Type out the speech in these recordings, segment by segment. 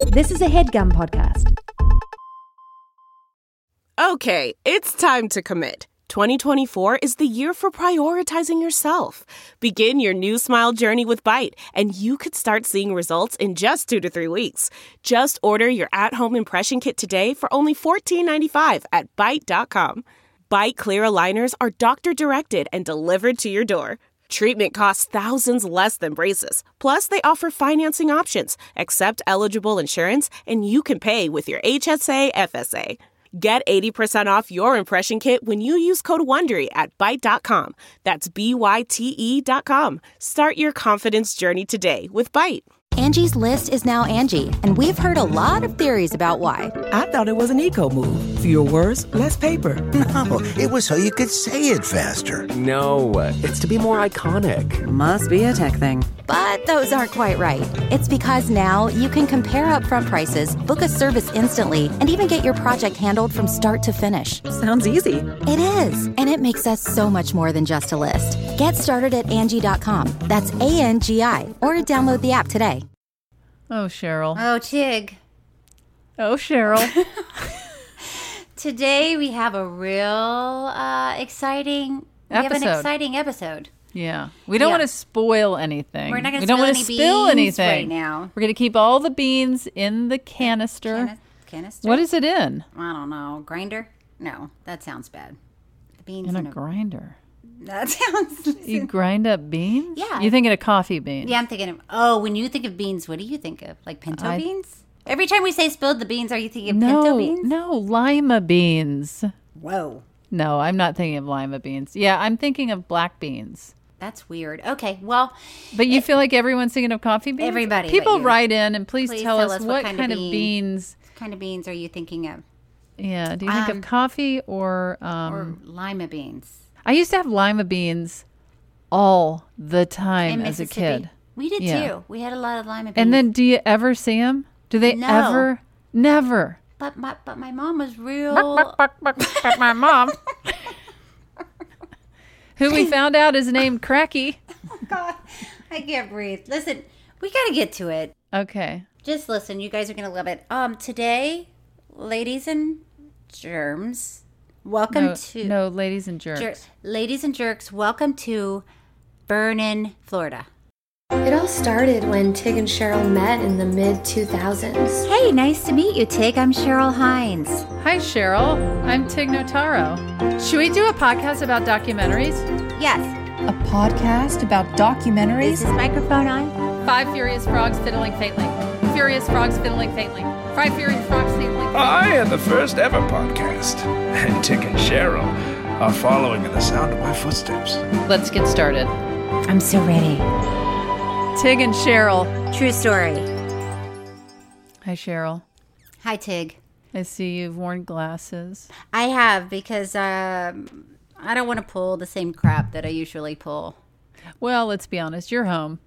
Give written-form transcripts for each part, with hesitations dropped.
This is a HeadGum podcast. Okay, it's time to commit. 2024 is the year for prioritizing yourself. Begin your new smile journey with Byte, and you could start seeing results in just 2 to 3 weeks. Just order your at-home impression kit today for only $14.95 at Byte.com. Byte Clear aligners are doctor-directed and delivered to your door. Treatment costs thousands less than braces. Plus, they offer financing options, accept eligible insurance, and you can pay with your HSA FSA. Get 80% off your impression kit when you use code WONDERY at Byte.com. That's BYTE.com. Start your confidence journey today with Byte. Angie's List is now Angie, and we've heard a lot of theories about why. I thought it was an eco move. Fewer words, less paper. No, it was so you could say it faster. No, it's to be more iconic. Must be a tech thing. But those aren't quite right. It's because now you can compare upfront prices, book a service instantly, and even get your project handled from start to finish. Sounds easy. It is, and it makes us so much more than just a list. Get started at Angie.com. That's ANGI, or download the app today. Oh, Cheryl. Oh, Tig. Oh, Cheryl. Today we have a real exciting episode. Yeah. We don't want to spoil anything. We're not going to spill any beans anything right now. We're going to keep all the beans in the canister. Canister? What is it in? I don't know. Grinder? No, that sounds bad. The beans In a grinder. That sounds... You grind up beans? Yeah. You thinking of coffee beans? Yeah, I'm thinking of... when you think of beans, what do you think of? Like pinto beans? Every time we say spilled the beans, are you thinking of pinto beans? No, lima beans. Whoa. No, I'm not thinking of lima beans. Yeah, I'm thinking of black beans. That's weird. Okay, well... But you feel like everyone's thinking of coffee beans? Everybody. People write in and please tell us what kind of beans... What kind of beans are you thinking of? Yeah, do you think of coffee or lima beans? I used to have lima beans all the time as a kid. We did too. We had a lot of lima beans. And then do you ever see them? Do they ever? Never. But my mom was real... But my mom... who we found out is named Cracky. Oh, God. I can't breathe. Listen, we got to get to it. Okay. Just listen. You guys are going to love it. Today, ladies and germs, welcome to... No, ladies and jerks. Ladies and jerks, welcome to Vernon, Florida. It all started when Tig and Cheryl met in the mid-2000s. Hey, nice to meet you, Tig. I'm Cheryl Hines. Hi, Cheryl. I'm Tig Notaro. Should we do a podcast about documentaries? Yes. A podcast about documentaries? Is this microphone on? 5 furious frogs fiddling faintly. Furious frogs fiddling faintly. 5 furious frogs fiddling faintly. I am the first ever podcast, and Tig and Cheryl are following in the sound of my footsteps. Let's get started. I'm so ready. Tig and Cheryl. True story. Hi, Cheryl. Hi, Tig. I see you've worn glasses. I have, because I don't want to pull the same crap that I usually pull. Well, let's be honest. You're home.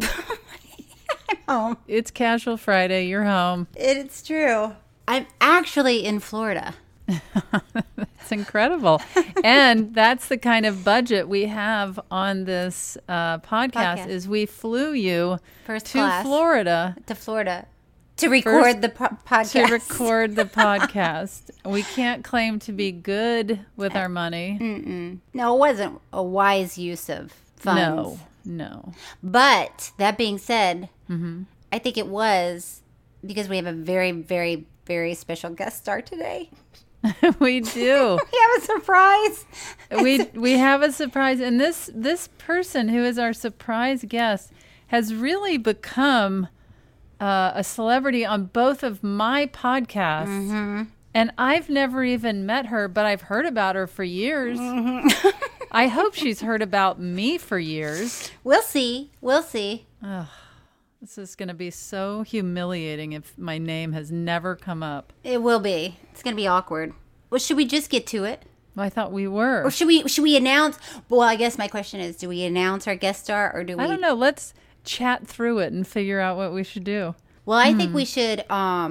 I'm home. It's Casual Friday. You're home. It's true. I'm actually in Florida. It's incredible. And that's the kind of budget we have on this podcast is we flew you First to class. Florida. To Florida. To record the podcast. To record the podcast. We can't claim to be good with our money. Mm-mm. No, it wasn't a wise use of funds. No. But that being said, I think it was because we have a very, very, very special guest star today. We do. We have a surprise. We have a surprise, and this person who is our surprise guest has really become a celebrity on both of my podcasts. Mm-hmm. And I've never even met her, but I've heard about her for years. Mm-hmm. I hope she's heard about me for years. We'll see. Ugh, this is going to be so humiliating if my name has never come up. It will be. It's going to be awkward. Well, should we just get to it? Well, I thought we were. Or should we announce? Well, I guess my question is, do we announce our guest star or do we? I don't know. Let's chat through it and figure out what we should do. Well, I think we should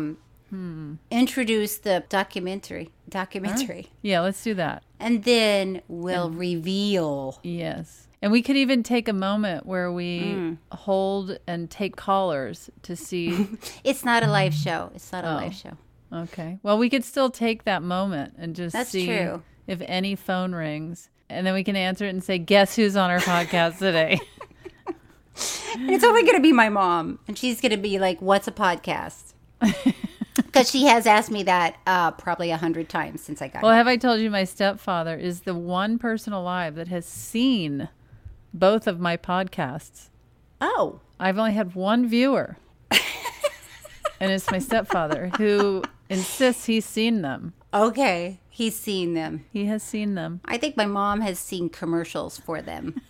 introduce the documentary. Right. Yeah, let's do that. And then we'll reveal. Yes. And we could even take a moment where we hold and take callers to see. It's not a live show. It's not a live show. Okay. Well, we could still take that moment and just see true. if any phone rings. And then we can answer it and say, guess who's on our podcast today? And it's only going to be my mom. And she's going to be like, what's a podcast? Because she has asked me that probably 100 times since I got Well, here. have I told you my stepfather is the one person alive that has seen both of my podcasts? Oh. I've only had one viewer. And it's my stepfather who insists he's seen them. Okay. He's seen them. He has seen them. I think my mom has seen commercials for them.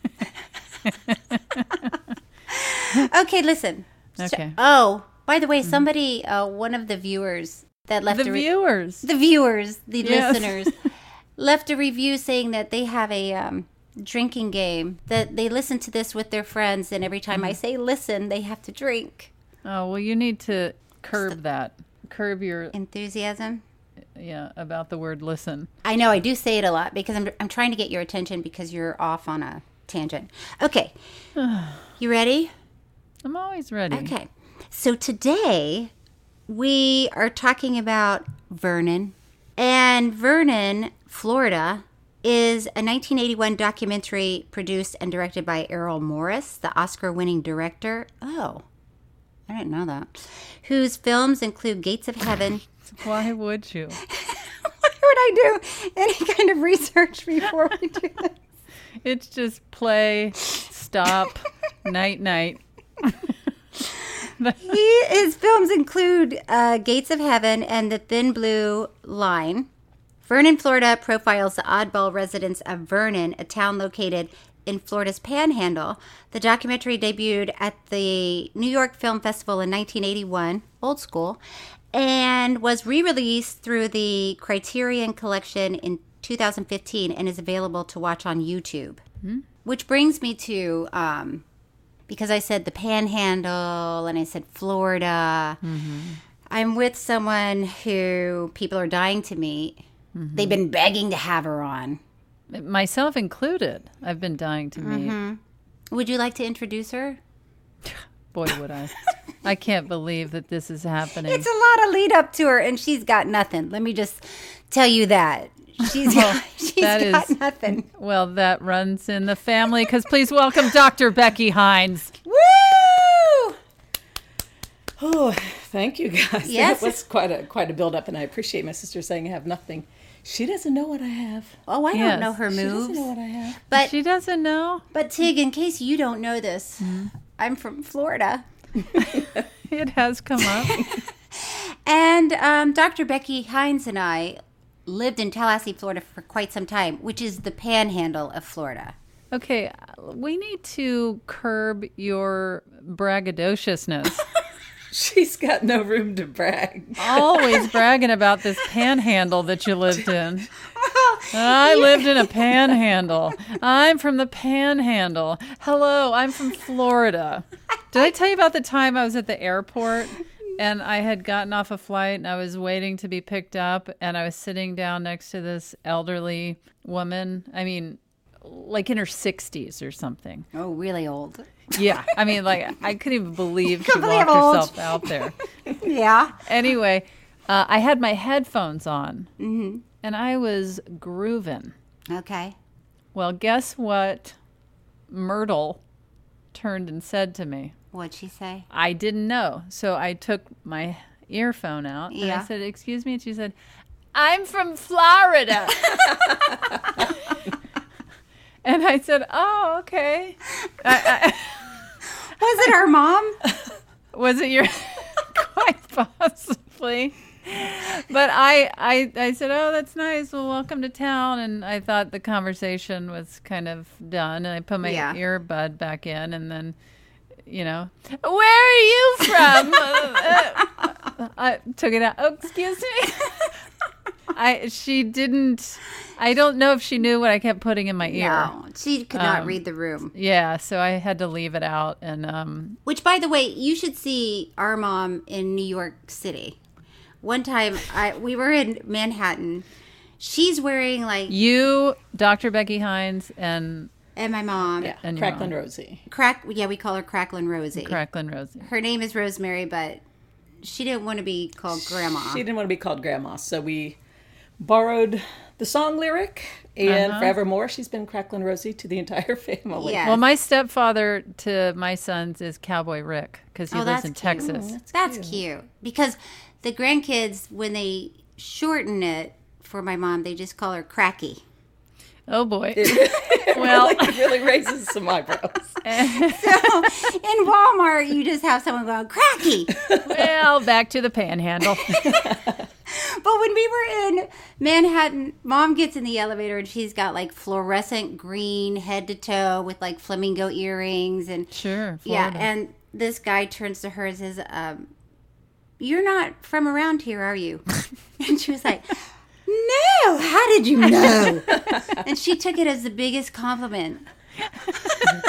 Okay, listen. Okay. Oh, by the way, somebody, one of the viewers that left The viewers. the Yes. listeners, left a review saying that they have a drinking game, that they listen to this with their friends, and every time I say listen, they have to drink. Oh, well, you need to curb that. Curb your, Enthusiasm. about the word listen. I know, I do say it a lot because I'm trying to get your attention because you're off on a tangent. Okay. You ready? I'm always ready. Okay. So today we are talking about Vernon. And Vernon, Florida, is a 1981 documentary produced and directed by Errol Morris, the Oscar-winning director. Oh, I didn't know that. Whose films include Gates of Heaven. Why would you? Why would I do any kind of research before we do this? It's just play, stop, night, night. His films include Gates of Heaven and The Thin Blue Line. Vernon, Florida profiles the oddball residents of Vernon, a town located in Florida's Panhandle. The documentary debuted at the New York Film Festival in 1981, old school, and was re-released through the Criterion Collection in 2015 and is available to watch on YouTube. Which brings me to, because I said the Panhandle and I said Florida, I'm with someone who people are dying to meet. They've been begging to have her on. Myself included. I've been dying to meet. Would you like to introduce her? Boy, would I. I can't believe that this is happening. It's a lot of lead up to her, and she's got nothing. Let me just tell you that. She's got nothing. Well, that runs in the family, because please welcome Dr. Becky Hines. Woo! Oh, thank you guys. Yes. That was quite a build up, and I appreciate my sister saying I have nothing. She doesn't know what I have. Oh, I don't know her She moves. doesn't know what I have. But She doesn't know. But Tig, in case you don't know this, I'm from Florida. It has come up. And Dr. Becky Hines and I lived in Tallahassee, Florida for quite some time, which is the panhandle of Florida. Okay, we need to curb your braggadociousness. She's got no room to brag. Always bragging about this panhandle that you lived in. I lived in a panhandle. I'm from the panhandle. Hello, I'm from Florida. Did I tell you about the time I was at the airport and I had gotten off a flight and I was waiting to be picked up and I was sitting down next to this elderly woman? I mean, like in her 60s or something. Oh, really old. Yeah. I mean, like, I couldn't even believe she Couldn't believe walked old. herself out there. Yeah. Anyway, I had my headphones on and I was grooving. Okay. Well, guess what Myrtle turned and said to me? What'd she say? I didn't know. So I took my earphone out and I Yeah. said, "Excuse me." And she said, "I'm from Florida." And I said, "Oh, okay." Was it her mom? Was it your? Quite possibly. But I said, "Oh, that's nice. Well, welcome to town." And I thought the conversation was kind of done. And I put my earbud back in, and then, you know, "Where are you from?" I took it out. "Oh, excuse me." She didn't. I don't know if she knew what I kept putting in my ear. No, she could not read the room. Yeah, so I had to leave it out. And Which, by the way, you should see our mom in New York City. One time, we were in Manhattan. She's wearing like you, Dr. Becky Hines, and And my mom. Yeah, And your Cracklin' mom. Rosie. Yeah, we call her Cracklin' Rosie. Cracklin' Rosie. Her name is Rosemary, but she didn't want to be called Grandma. She didn't want to be called Grandma, so we borrowed the song lyric, and forevermore she's been Cracklin' Rosie to the entire family. Yes. Well, my stepfather to my sons is Cowboy Rick because he lives in Texas. That's cute. Because the grandkids, when they shorten it for my mom, they just call her Cracky. Oh boy. Well, it really raises some eyebrows. So in Walmart, you just have someone go, Cracky. Well, back to the panhandle. But when we were in Manhattan, Mom gets in the elevator and she's got like fluorescent green head to toe with like flamingo earrings. And Sure. yeah, Florida. and this guy turns to her and says, you're not from around here, are you? And she was like, no, how did you know? And she took it as the biggest compliment. And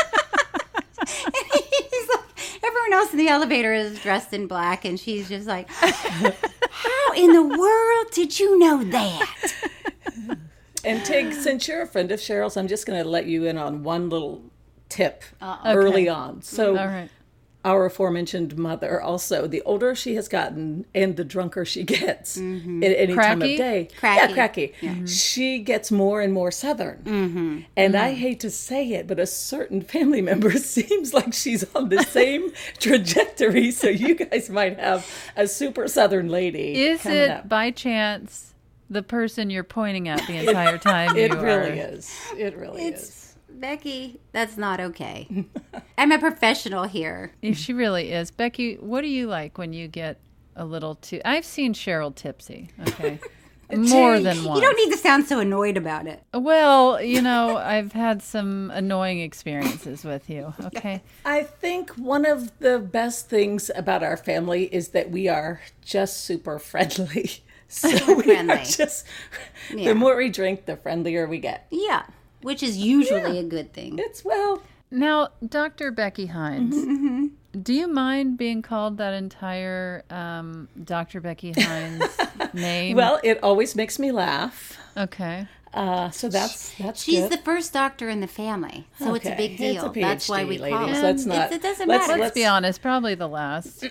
he's like, everyone else in the elevator is dressed in black, and she's just like, how in the world did you know that? And Tig, since you're a friend of Cheryl's, I'm just going to let you in on one little tip early on. So All right. our aforementioned mother also, the older she has gotten and the drunker she gets at any time of Cracky? day. Cracky. Yeah, cracky. She gets more and more Southern. And I hate to say it, but a certain family member seems like she's on the same trajectory. So you guys might have a super Southern lady Is coming it up. by chance the person you're pointing at the entire time? It you really are? is. It really is. Becky, that's not okay. I'm a professional here. She really is. Becky, what do you like when you get a little too... I've seen Cheryl tipsy, okay? More than once. You don't need to sound so annoyed about it. Well, you know, I've had some annoying experiences with you, okay? I think one of the best things about our family is that we are just super friendly. So we Friendly. are just, Yeah. the more we drink, the friendlier we get. Yeah, which is usually a good thing. It's, well, Now, Dr. Becky Hines, do you mind being called that entire Dr. Becky Hines name? well, it always makes me laugh. Okay. So that's She's good. the first doctor in the family, so it's a Okay. big deal. It's a That's why PhD, we call ladies. it. Let's not- It doesn't let's- matter. Let's be honest, probably the last.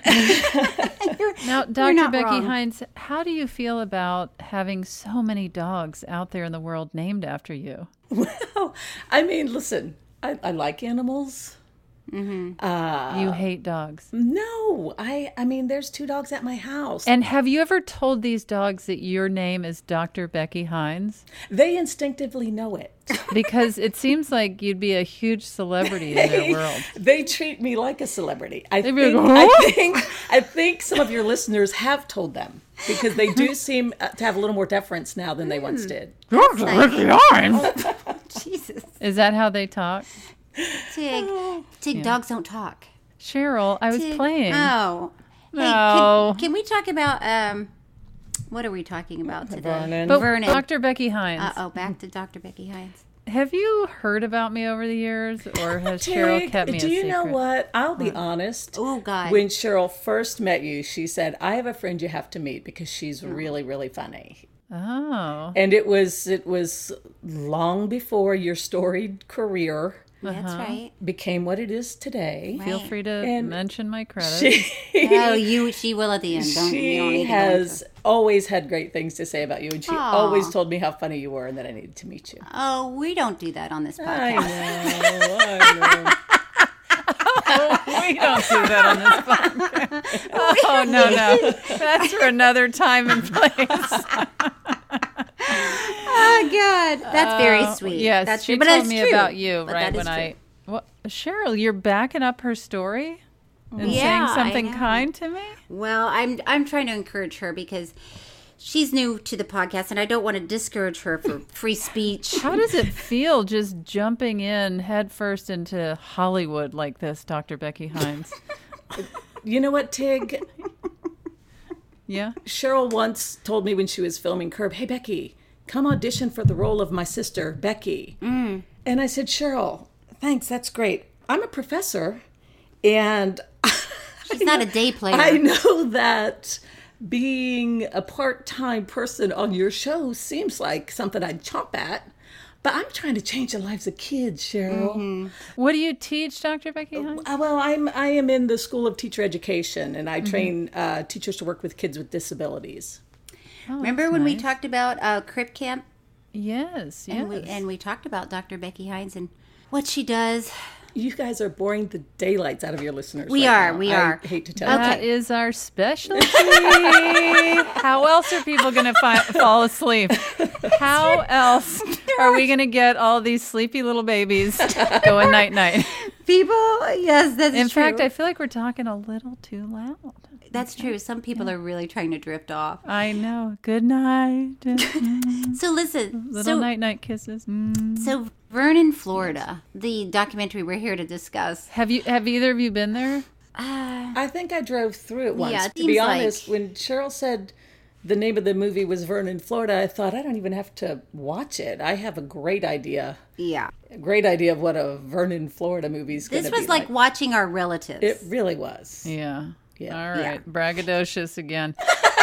Now, You're Dr. not Becky wrong. Hines, how do you feel about having so many dogs out there in the world named after you? Well, I mean, listen, I like animals. You hate dogs. No, I mean, there's 2 dogs at my house. And have you ever told these dogs that your name is Dr. Becky Hines? They instinctively know it. Because it seems like you'd be a huge celebrity in their world. They treat me like a celebrity. I be think, like, I think some of your listeners have told them because they do seem to have a little more deference now than they once did. Dr. Becky Hines. Jesus. Is that how they talk? Tig, dogs don't talk. Cheryl, I was Tig- playing. Oh. Hey, No. can we talk about, what are we talking about today? Vernon. But Vernon. Dr. Becky Hines, Back to Dr. Becky Hines. have you heard about me over the years, or has Cheryl Tig, kept me a do you secret? know what? I'll be honest. Oh, God. When Cheryl first met you, she said, I have a friend you have to meet because she's really, really funny. Oh. And it was long before your storied career That's right. became what it is today. Feel free to And mention my credit. She will at the end. You don't She need to go into has it. always had great things to say about you, and she always told me how funny you were and that I needed to meet you. Oh, we don't do that on this I podcast. know. We don't do that on this podcast. Oh, no. That's for another time and place. Oh, God. That's very sweet. Yes, that's she true. But told that's me true. about you, But right, that when is I... true. Well, Cheryl, you're backing up her story and Yeah, saying I something know. kind to me? Well, I'm trying to encourage her because she's new to the podcast, and I don't want to discourage her for free speech. How does it feel just jumping in headfirst into Hollywood like this, Dr. Becky Hines? You know what, Tig? Yeah? Cheryl once told me when she was filming Curb, hey, Becky, come audition for the role of my sister, Becky. And I said, Cheryl, thanks, that's great. I'm a professor, and She's not a day player. I know that being a part-time person on your show seems like something I'd chomp at, But I'm trying to change the lives of kids, Cheryl. What do you teach, Dr. Becky Hines? Well, I am in the School of Teacher Education, and I train teachers to work with kids with disabilities. Oh, Remember when we talked about Crip Camp? Yes, yes. And we talked about Dr. Becky Hines and what she does. You guys are boring the daylights out of your listeners. We are. I hate to tell you. That is our specialty. How else are people going to fall asleep? How else are we going to get all these sleepy little babies going night-night? People, yes, that's true. In fact, I feel like we're talking a little too loud. That's true. Some people are really trying to drift off. I know. Good night. So listen. Little night-night kisses. So Vernon, Florida, the documentary we're here to discuss. Have either of you been there? I think I drove through it once. Yeah, to be honest, when Cheryl said the name of the movie was Vernon, Florida, I thought, I don't even have to watch it. I have a great idea. Yeah. A great idea of what a Vernon, Florida movie is going to be. This was like watching our relatives. It really was. Yeah. Yeah. All right. Yeah. Braggadocious again.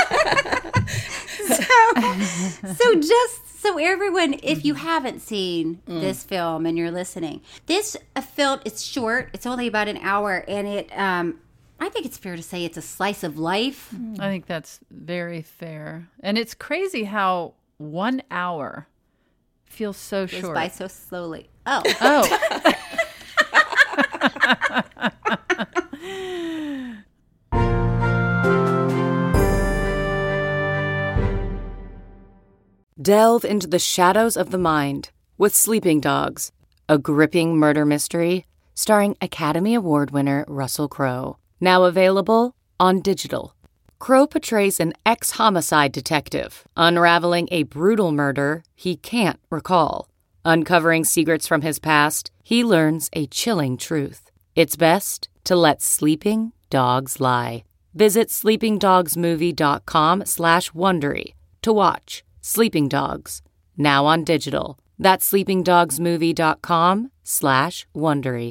So everyone, if you haven't seen this film and you're listening, this film, it's short. It's only about an hour, and it, I think it's fair to say it's a slice of life. I think that's very fair. And it's crazy how 1 hour feels so short. Goes by so slowly. Oh. Delve into the shadows of the mind with Sleeping Dogs, a gripping murder mystery starring Academy Award winner Russell Crowe. Now available on digital. Crowe portrays an ex-homicide detective unraveling a brutal murder he can't recall. Uncovering secrets from his past, he learns a chilling truth. It's best to let sleeping dogs lie. Visit sleepingdogsmovie.com/Wondery to watch Sleeping Dogs, now on digital. That's sleepingdogsmovie.com/Wondery.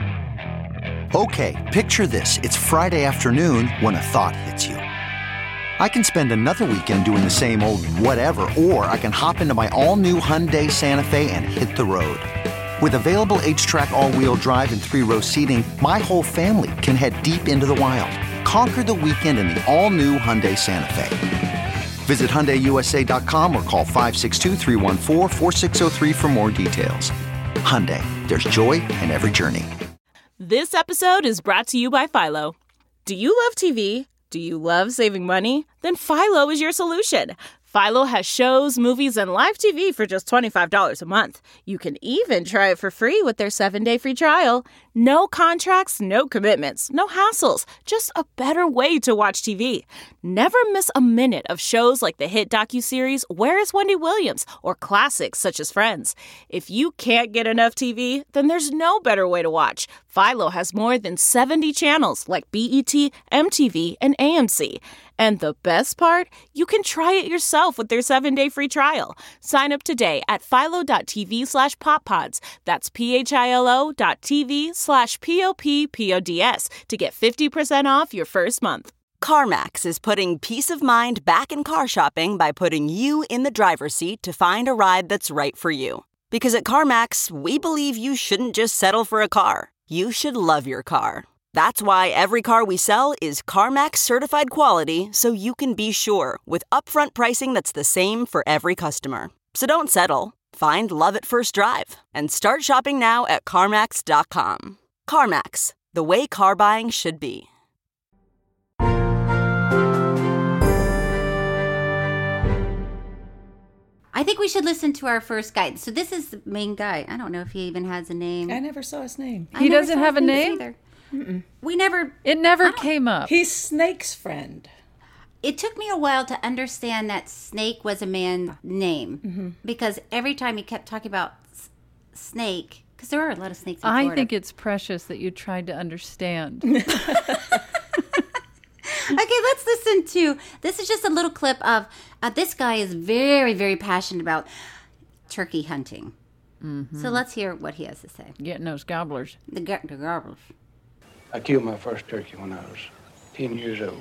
Okay, picture this. It's Friday afternoon when a thought hits you. I can spend another weekend doing the same old whatever, or I can hop into my all-new Hyundai Santa Fe and hit the road. With available H-Track all-wheel drive and 3-row seating, my whole family can head deep into the wild. Conquer the weekend in the all-new Hyundai Santa Fe. Visit HyundaiUSA.com or call 562-314-4603 for more details. Hyundai, there's joy in every journey. This episode is brought to you by Philo. Do you love TV? Do you love saving money? Then Philo is your solution. Philo has shows, movies, and live TV for just $25 a month. You can even try it for free with their 7-day free trial. No contracts, no commitments, no hassles. Just a better way to watch TV. Never miss a minute of shows like the hit docuseries Where is Wendy Williams? Or classics such as Friends. If you can't get enough TV, then there's no better way to watch. Philo has more than 70 channels like BET, MTV, and AMC. And the best part? You can try it yourself with their 7-day free trial. Sign up today at philo.tv/poppods. That's philo.tv/POPPODS to get 50% off your first month. CarMax is putting peace of mind back in car shopping by putting you in the driver's seat to find a ride that's right for you. Because at CarMax, we believe you shouldn't just settle for a car. You should love your car. That's why every car we sell is CarMax certified quality, so you can be sure with upfront pricing that's the same for every customer. So don't settle. Find love at first drive and start shopping now at CarMax.com. CarMax, the way car buying should be. I think we should listen to our first guide. So this is the main guy. I don't know if he even has a name. I never saw his name. He doesn't have a name? Either. We never... It never came up. He's Snake's friend. It took me a while to understand that Snake was a man's name. Because every time he kept talking about Snake, because there are a lot of snakes in Florida. I think it's precious that you tried to understand. Okay, let's listen to, this is just a little clip of, this guy is very, very passionate about turkey hunting. So let's hear what he has to say. Getting those gobblers. The gobblers. I killed my first turkey when I was 10 years old.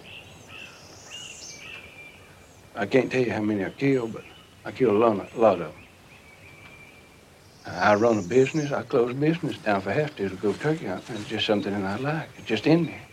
I can't tell you how many I killed, but I killed a lot of them. I run a business. I close a business down if I have to go turkey hunting. It's just something that I like. It's just in me.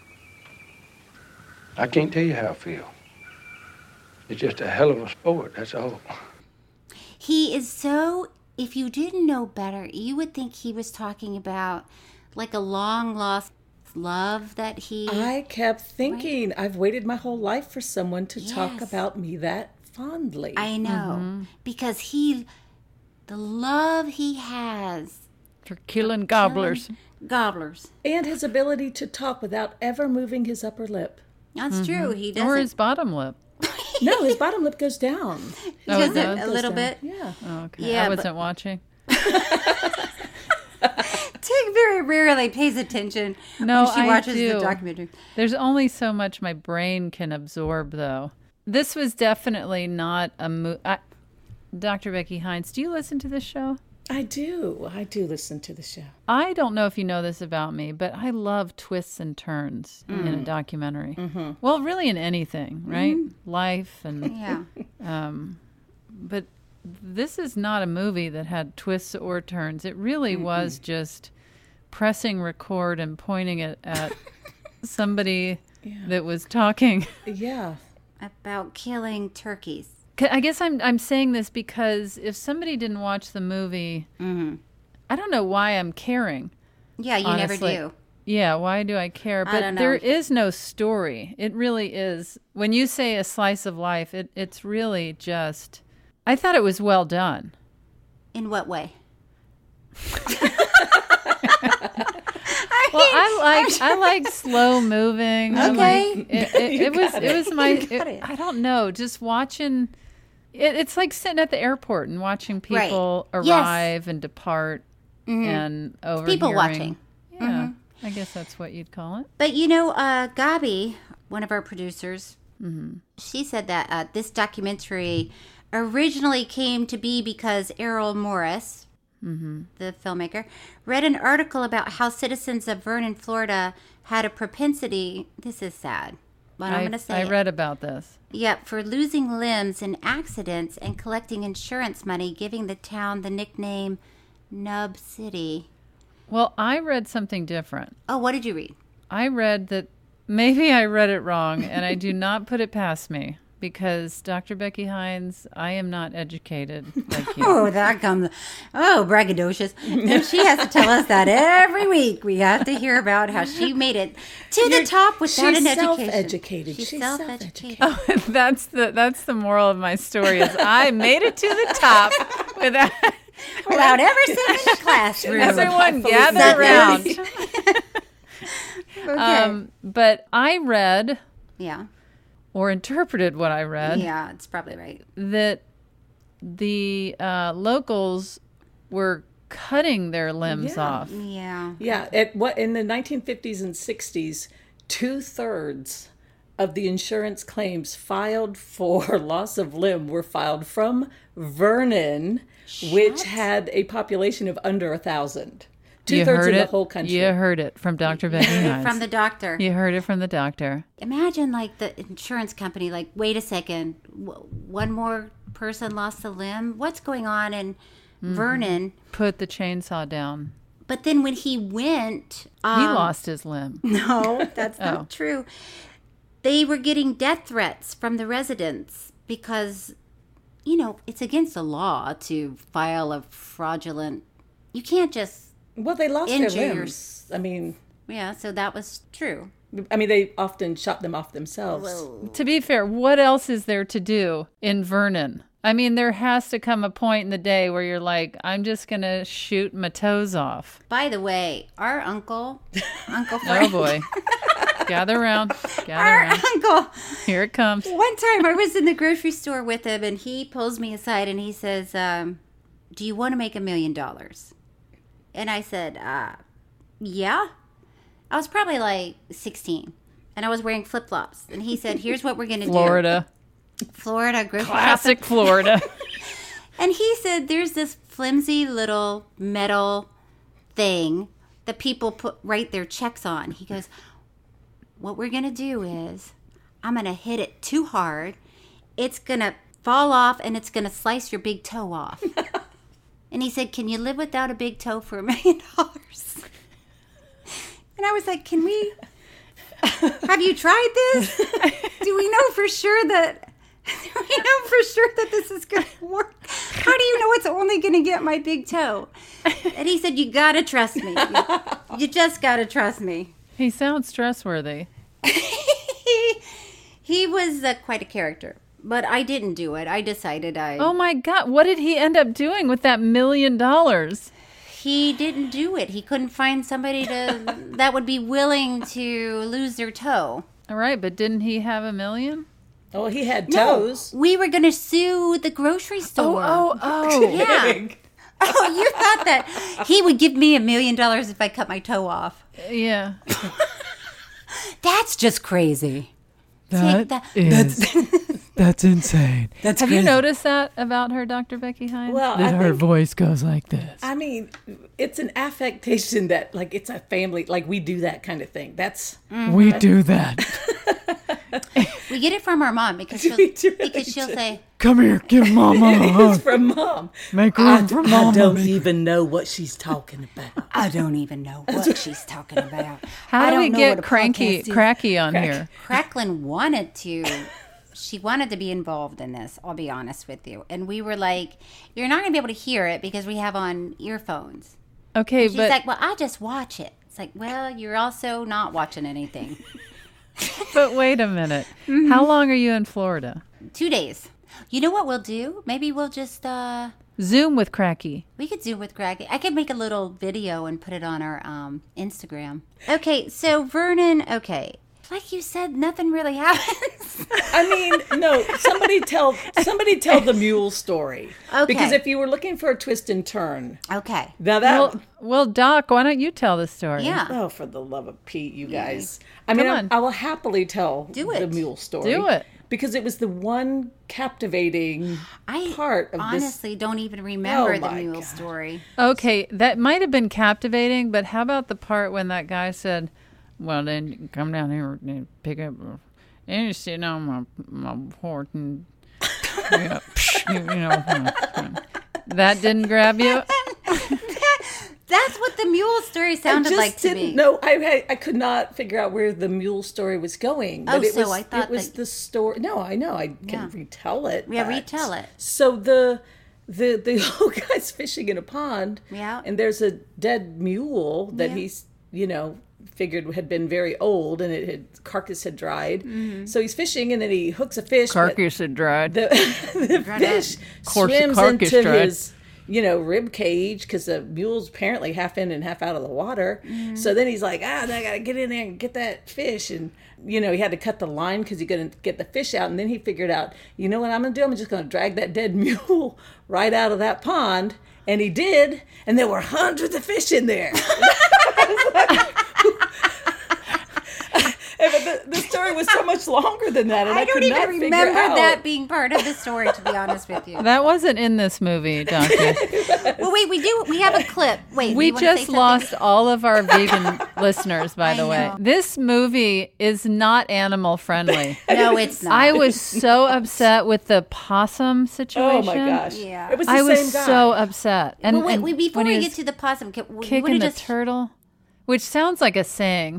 I can't tell you how I feel. It's just a hell of a sport, that's all. He is so, if you didn't know better, you would think he was talking about like a long lost love that he... I kept thinking, right? I've waited my whole life for someone to talk about me that fondly. I know, because the love he has for killing gobblers. Gobblers. And his ability to talk without ever moving his upper lip. That's true. He doesn't. Or his bottom lip. No, his bottom lip goes down. Does it a little bit? Yeah. Oh, okay. Yeah, I wasn't watching. Tig very rarely pays attention when she watches the documentary. There's only so much my brain can absorb, though. This was definitely not a movie. Dr. Becky Hines, do you listen to this show? I do. I do listen to the show. I don't know if you know this about me, but I love twists and turns in a documentary. Mm-hmm. Well, really in anything, right? Mm-hmm. Life and... Yeah. But this is not a movie that had twists or turns. It really was just pressing record and pointing it at somebody that was talking. Yeah. About killing turkeys. I guess I'm saying this because if somebody didn't watch the movie, I don't know why I'm caring. Yeah, you honestly. Never do. Yeah, why do I care? But there is no story. It really is. When you say a slice of life, it's really just... I thought it was well done. In what way? Well, I like slow moving. Okay. It was my. I don't know. Just watching. It's like sitting at the airport and watching people arrive and depart and overhearing. People watching. Yeah, I guess that's what you'd call it. But you know, Gabi, one of our producers, she said that this documentary originally came to be because Errol Morris, the filmmaker, read an article about how citizens of Vernon, Florida had a propensity, this is sad, but I'm going to say I read about this. Yep, for losing limbs in accidents and collecting insurance money, giving the town the nickname Nub City. Well, I read something different. Oh, what did you read? I read that maybe I read it wrong, and I do not put it past me. Because, Dr. Becky Hines, I am not educated like you. Oh, that comes... Oh, braggadocious. No, she has to tell us that every week. We have to hear about how she made it to the top without an education. Self-educated. She's self-educated. Oh, that's the moral of my story is I made it to the top without ever sitting in the classroom. Everyone gather around. Okay. But I read... Yeah. Or interpreted what I read. Yeah, it's probably right. That the locals were cutting their limbs off. Yeah. Yeah. In the 1950s and 60s, 2/3 of the insurance claims filed for loss of limb were filed from Vernon, which had a population of under 1,000. 2/3 of the whole country. You heard it from Dr. Becky Hines. From the doctor. You heard it from the doctor. Imagine like the insurance company, like, wait a second, one more person lost a limb? What's going on in Vernon? Put the chainsaw down. But then when he went... he lost his limb. No, that's not true. They were getting death threats from the residents because, you know, it's against the law to file a fraudulent... You can't just... Well, they lost their limbs. I mean... Yeah, so that was true. I mean, they often shot them off themselves. Whoa. To be fair, what else is there to do in Vernon? I mean, there has to come a point in the day where you're like, I'm just going to shoot my toes off. By the way, our Uncle Frank... Oh, boy. Gather around. Our uncle... Here it comes. One time I was in the grocery store with him, and he pulls me aside, and he says, do you want to make $1 million? And I said, yeah. I was probably like 16, and I was wearing flip-flops. And he said, here's what we're going to do. Florida, grocery classic shopping. Florida. And he said, there's this flimsy little metal thing that people write their checks on. He goes, what we're going to do is I'm going to hit it too hard. It's going to fall off, and it's going to slice your big toe off. And he said, "Can you live without a big toe for $1 million?" And I was like, "Can we? Have you tried this? Do we know for sure that this is going to work? How do you know it's only going to get my big toe?" And he said, "You got to trust me. You just got to trust me." He sounds trustworthy. He was quite a character, but I didn't do it. I decided Oh my God. What did he end up doing with that $1 million? He didn't do it. He couldn't find somebody that would be willing to lose their toe. All right, but didn't he have $1 million? Oh, he had toes. No, we were going to sue the grocery store. Oh. Yeah. Oh, you thought that he would give me $1 million if I cut my toe off. Yeah. That's just crazy. That's insane. Have you noticed that about her, Dr. Becky Hines? Well, That her voice goes like this. I mean, it's an affectation that, like, it's a family, like, we do that kind of thing. That's... We do that. We get it from our mom because she'll say, "Come here, give Mama a hug." It's from Mom. Make room for Mama. I don't even know what she's talking about. I don't even know what she's talking about. How do we get Cracky on here? Cracklin wanted to. She wanted to be involved in this, I'll be honest with you. And we were like, "You're not going to be able to hear it because we have on earphones." Okay, and she's like, "Well, I just watch it." It's like, well, you're also not watching anything. But wait a minute. Mm-hmm. How long are you in Florida? 2 days. You know what we'll do? Maybe we'll just... Zoom with Cracky. We could Zoom with Cracky. I could make a little video and put it on our Instagram. Okay, so Vernon, like you said, nothing really happens. I mean, no. Somebody tell the mule story. Okay. Because if you were looking for a twist and turn. Okay. Now that. Well, Doc, why don't you tell the story? Yeah. Oh, for the love of Pete, you guys. I mean, I will happily tell the mule story. Do it. Because it was the one captivating part of this. I honestly don't even remember the mule story. Okay, that might have been captivating, but how about the part when that guy said, "Well, then come down here and pick up, and you're sitting on my porch and, that didn't grab you?" That's what the mule story sounded like to me. No, I could not figure out where the mule story was going. But I thought it was the story. No, I know. I can retell it. Yeah, retell it. So the whole guy's fishing in a pond. Yeah. And there's a dead mule that he's, figured had been very old and carcass had dried. Mm-hmm. So he's fishing and then he hooks a fish. Carcass had dried. The fish swims into his... rib cage because the mule's apparently half in and half out of the water. Mm-hmm. So then he's like, I got to get in there and get that fish. And, he had to cut the line because he couldn't get the fish out. And then he figured out, you know what I'm going to do? I'm just going to drag that dead mule right out of that pond. And he did. And there were hundreds of fish in there. But the story was so much longer than that, and I don't even remember that being part of the story. To be honest with you, that wasn't in this movie, Doctor. Well, wait, we have a clip. Wait, we just lost all of our vegan listeners. By the way, this movie is not animal friendly. No, it's not. I was so upset with the possum situation. Oh my gosh! Yeah, it was the same guy. So upset. And wait, before we get to the possum, kicking the turtle, which sounds like a saying.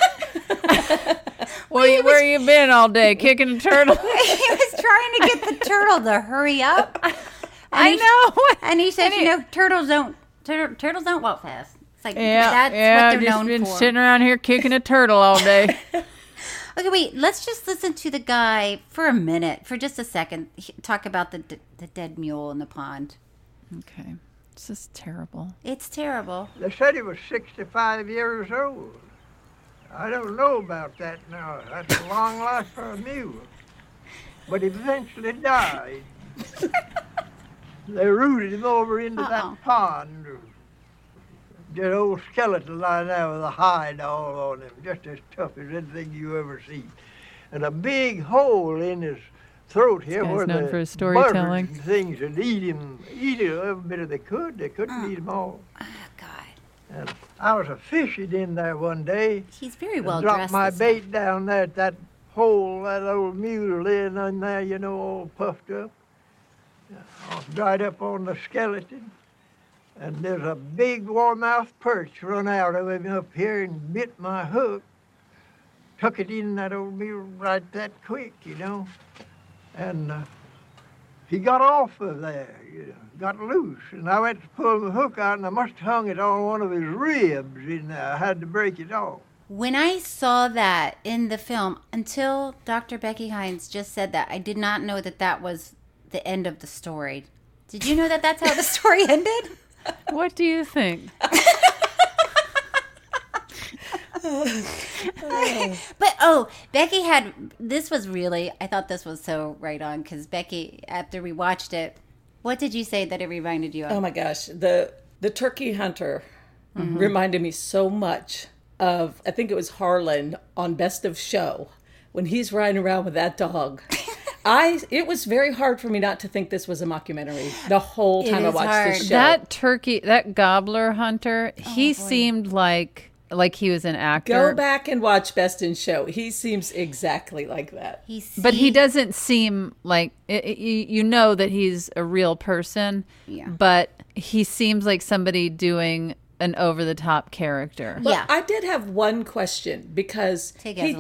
Where you been all day? Kicking a turtle? He was trying to get the turtle to hurry up. I know. And he said, turtles don't walk fast. It's like, that's what they're known been for. Sitting around here kicking a turtle all day. Okay, wait. Let's just listen to the guy for a minute, for just a second. Talk about the dead mule in the pond. Okay. This is terrible. It's terrible. They said he was 65 years old. I don't know about that now. That's a long life for a mule. But he eventually died. They rooted him over into that pond. Just an old skeleton lying there with a hide all on him, just as tough as anything you ever see. And a big hole in his throat here where the birds and things would eat it every bit they could. They couldn't eat them all. Oh, God. And I was a-fishing in there one day. He's very well dressed. Dropped my bait down there at that hole, that old mule laying in there, all puffed up. All dried up on the skeleton. and there's a big warmouth perch run out of him up here and bit my hook. Took it in that old meal right that quick, you know. And he got off of there, you know, got loose. And I went to pull the hook out, and I must have hung it on one of his ribs in there. I had to break it off. When I saw that in the film, until Dr. Becky Hines just said that, I did not know that that was the end of the story. Did you know that that's how the story ended? What do you think? But Becky had, this was really, I thought this was so right on, because Becky, after we watched it, what did you say that it reminded you of? Oh my gosh, the turkey hunter reminded me so much of, I think it was Harlan on Best of Show, when he's riding around with that dog. It was very hard for me not to think this was a mockumentary the whole time I watched this show. That turkey, that gobbler hunter, he seemed like he was an actor. Go back and watch Best in Show. He seems exactly like that. But he doesn't seem like, you know that he's a real person, but he seems like somebody doing an over-the-top character. But I did have one question, because he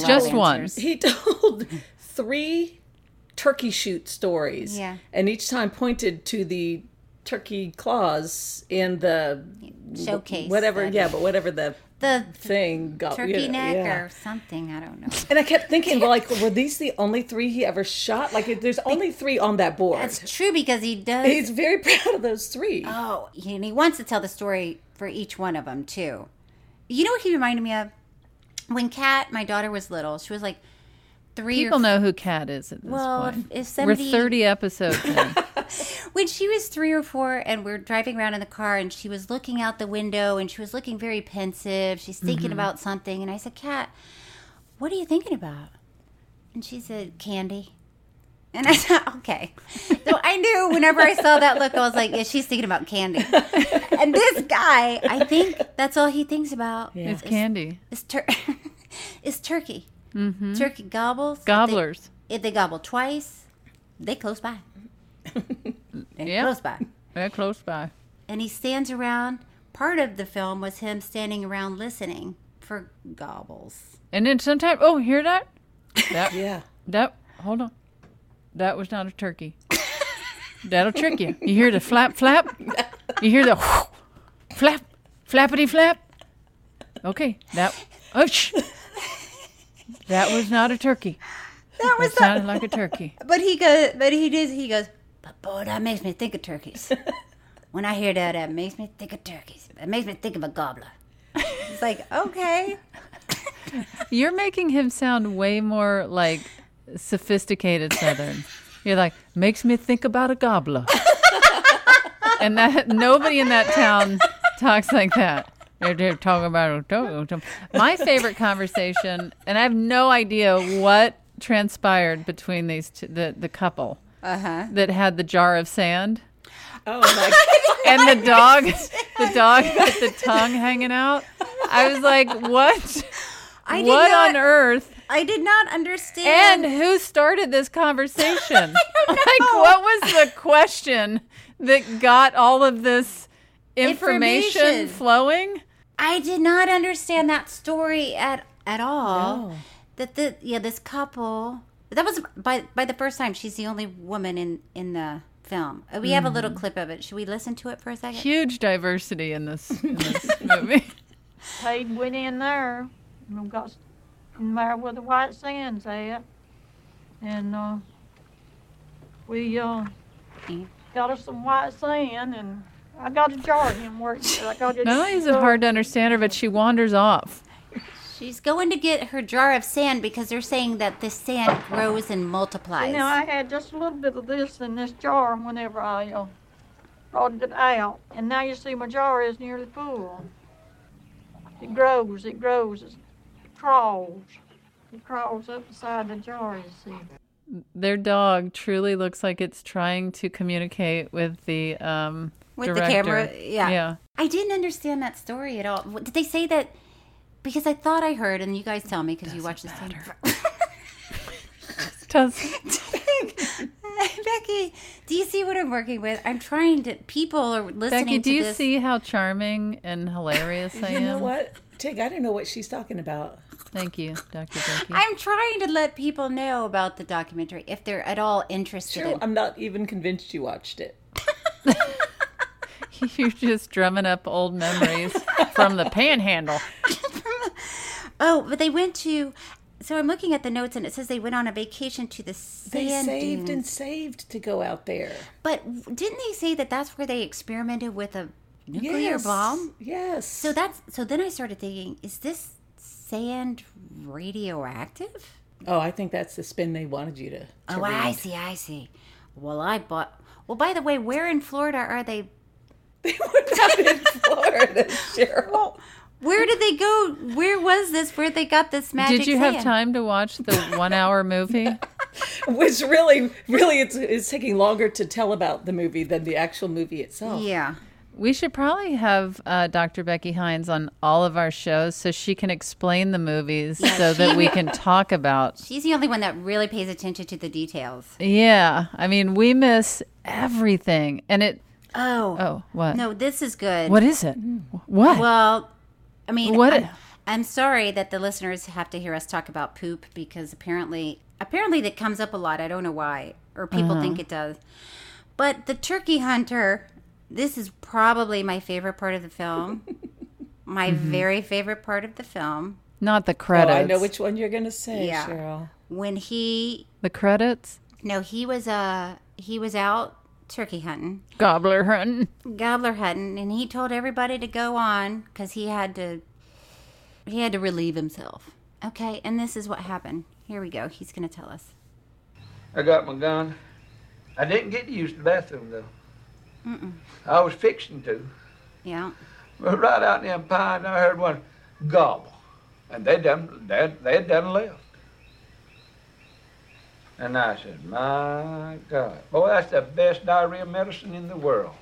told 3 turkey shoot stories, and each time pointed to the turkey claws in the showcase, whatever the thing got, turkey neck or something, I don't know. And I kept thinking, were these the only 3 he ever shot? Like, there's only 3 on that board. That's true, because he's very proud of those 3. Oh, and he wants to tell the story for each one of them too. You know what he reminded me of? When Kat, my daughter, was little, she was like 3. People know who Kat is at this point. If somebody, we're 30 episodes in. When she was 3 or 4 and we're driving around in the car and she was looking out the window and she was looking very pensive, she's thinking about something, and I said, Kat, what are you thinking about? And she said, candy. And I said, okay. So I knew whenever I saw that look, I was like, yeah, she's thinking about candy. And this guy, I think that's all he thinks about. It's candy. It's turkey. Mm-hmm. Turkey gobbles. Gobblers. If they gobble twice, they close by. Close by. They're close by. And he stands around. Part of the film was him standing around listening for gobbles. And then sometimes, hear that? Hold on. That was not a turkey. That'll trick you. You hear the flap, flap? You hear the flap, flappity flap? Okay, that was not a turkey. That sounded like a turkey. But he goes, but boy, that makes me think of turkeys. When I hear that, makes me think of turkeys. It makes me think of a gobbler. It's like, okay. You're making him sound way more like sophisticated Southern. You're like, makes me think about a gobbler. And that nobody in that town talks like that. They're talking about my favorite conversation, and I have no idea what transpired between these two, the couple that had the jar of sand. Oh my God. And the dog with the tongue hanging out. I was like, what? On earth? I did not understand. And who started this conversation? What was the question that got all of this information flowing? I did not understand that story at all. No. That this couple, that was by the first time, she's the only woman in the film. We have a little clip of it. Should we listen to it for a second? Huge diversity in this movie. Paid went in there and got in there where the white sand's at, and we got us some white sand, and I got a jar of him working. Not only is it hard to understand her, but she wanders off. She's going to get her jar of sand because they're saying that this sand grows and multiplies. You know, I had just a little bit of this in this jar whenever I brought it out, and now you see my jar is nearly full. It grows, it crawls. It crawls up inside the jar, you see. Their dog truly looks like it's trying to communicate with the director. The camera. Yeah. I didn't understand that story at all. Did they say that? Because I thought I heard, and you guys tell me because you watch the same. Becky, do you see what I'm working with? I'm trying to. People are listening Becky, to do you this. see how charming and hilarious I am? You know what, Tig? I don't know what she's talking about. Thank you, Dr. Becky. I'm trying to let people know about the documentary if they're at all interested. Sure, I'm not even convinced you watched it. You're just drumming up old memories from the Panhandle. Oh, but they went to. So I'm looking at the notes, and it says they went on a vacation to the sand They saved dunes. and saved to go out there. But didn't they say that that's where they experimented with a nuclear bomb? Yes. So then I started thinking, is this sand radioactive? Oh, I think that's the spin they wanted you to Oh, read. I see. Well, by the way, where in Florida are they? They were not in Florida, Cheryl. Well, where did they go? Where was this? Where they got this magic Did you sand? have time to watch the 1 hour movie? Which really it's taking longer to tell about the movie than the actual movie itself. Yeah. We should probably have Dr. Becky Hines on all of our shows so she can explain the movies so that we can talk about. She's the only one that really pays attention to the details. Yeah. I mean, we miss everything. And it. Oh, what? No, this is good. What is it? What? Well, I mean, What? I'm sorry that the listeners have to hear us talk about poop because apparently that comes up a lot. I don't know why, or people think it does. But the turkey hunter, this is probably my favorite part of the film. My very favorite part of the film. Not the credits. Oh, I know which one you're going to say, Yeah. Cheryl. When he... The credits? No, he was out turkey hunting. Gobbler hunting. And he told everybody to go on because he had to relieve himself. Okay, and this is what happened. Here we go. He's going to tell us. I got my gun. I didn't get to use the bathroom, though. I was fixing to. Yeah. But right out in them pines, I heard one gobble. And they had done left. And I said, my God. Boy, that's the best diarrhea medicine in the world.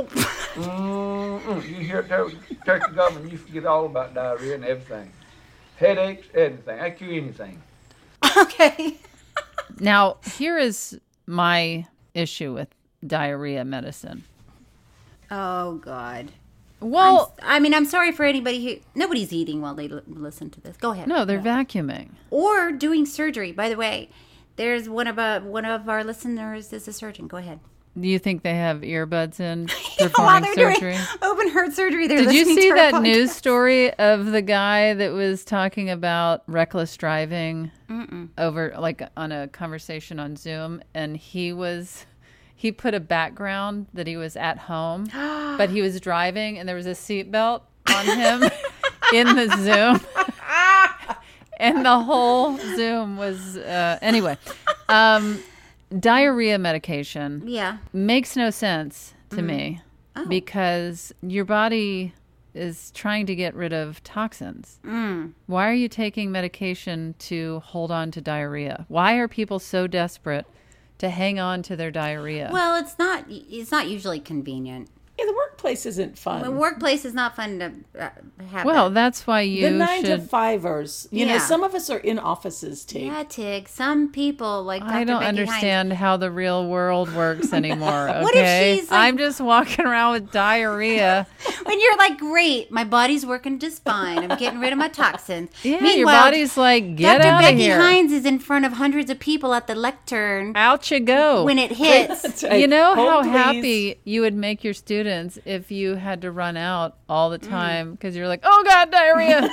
You hear turkey gobbling, you forget all about diarrhea and everything. Headaches, anything. I cure anything. Okay. Now, here is my issue with diarrhea medicine. Oh, God. Well, I'm sorry for anybody who... Nobody's eating while they listen to this. Go ahead. No, they're vacuuming. Or doing surgery. By the way, there's one of our listeners is a surgeon. Go ahead. Do you think they have earbuds in While performing they're surgery? doing open heart surgery, they're Did you listening see to our that podcast. news story of the guy that was talking about reckless driving over, like, on a conversation on Zoom, and he put a background that he was at home, but he was driving, and there was a seatbelt on him in the Zoom, and the whole Zoom was anyway. Diarrhea medication makes no sense to me because your body is trying to get rid of toxins. Why are you taking medication to hold on to diarrhea? Why are people so desperate to hang on to their diarrhea? Well, it's not usually convenient. Yeah, the workplace isn't fun. The workplace is not fun to have. Well, that's why you the 9 to should... 5ers. You know, some of us are in offices, Tig. Yeah, Tig. Some people like Dr. I don't Becky understand how the real world works anymore. Okay? What if she's like... I'm just walking around with diarrhea. When you're like, great, my body's working just fine. I'm getting rid of my toxins. Yeah, Meanwhile, your body's like, get Dr. out of Becky here. Hines is in front of hundreds of people at the lectern. Out you go. When it hits. You know how Hold, please. happy you would make your students if you had to run out all the time because you're like, oh, God, diarrhea.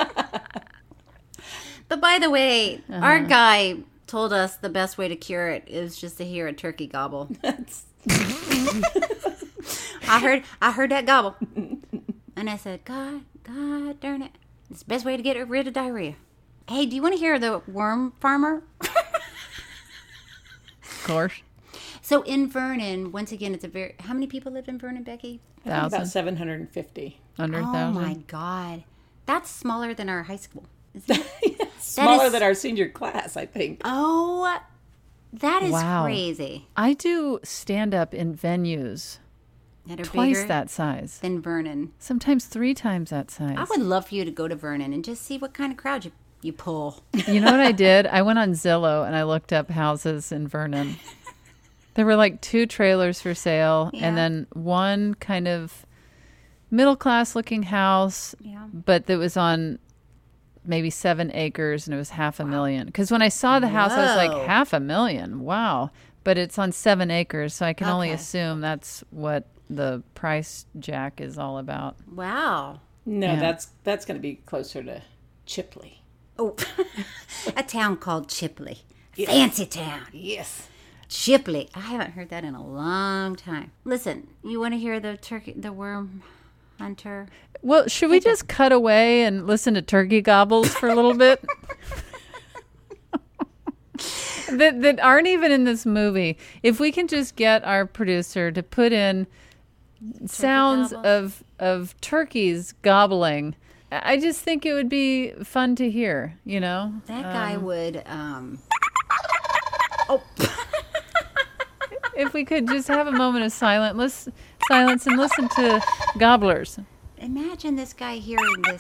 But by the way, our guy told us the best way to cure it is just to hear a turkey gobble. I heard that gobble. And I said, God darn it. It's the best way to get rid of diarrhea. Hey, do you want to hear the worm farmer? Of course. So in Vernon, once again, how many people live in Vernon, Becky? I think about 750. Under 1,000. Oh my God. That's smaller than our high school. Isn't it? Smaller than our senior class, I think. Oh, that is Wow. crazy. I do stand up in venues That are twice bigger that size. than Vernon. Sometimes 3 times that size. I would love for you to go to Vernon and just see what kind of crowd you pull. You know what I did? I went on Zillow and I looked up houses in Vernon. There were like 2 trailers for sale, and then one kind of middle-class looking house, but that was on maybe 7 acres, and it was $500,000. Because when I saw the house, I was like, $500,000? Wow. But it's on 7 acres, so I can only assume that's what the price jack is all about. Wow. No, that's going to be closer to Chipley. Oh, a town called Chipley. Yes. Fancy town. Yes. Chipley. I haven't heard that in a long time. Listen, you want to hear the worm hunter? Well, should we just cut away and listen to turkey gobbles for a little bit? that aren't even in this movie. If we can just get our producer to put in sounds of turkeys gobbling, I just think it would be fun to hear, you know? That guy would, if we could just have a moment of silence and listen to gobblers. Imagine this guy hearing this.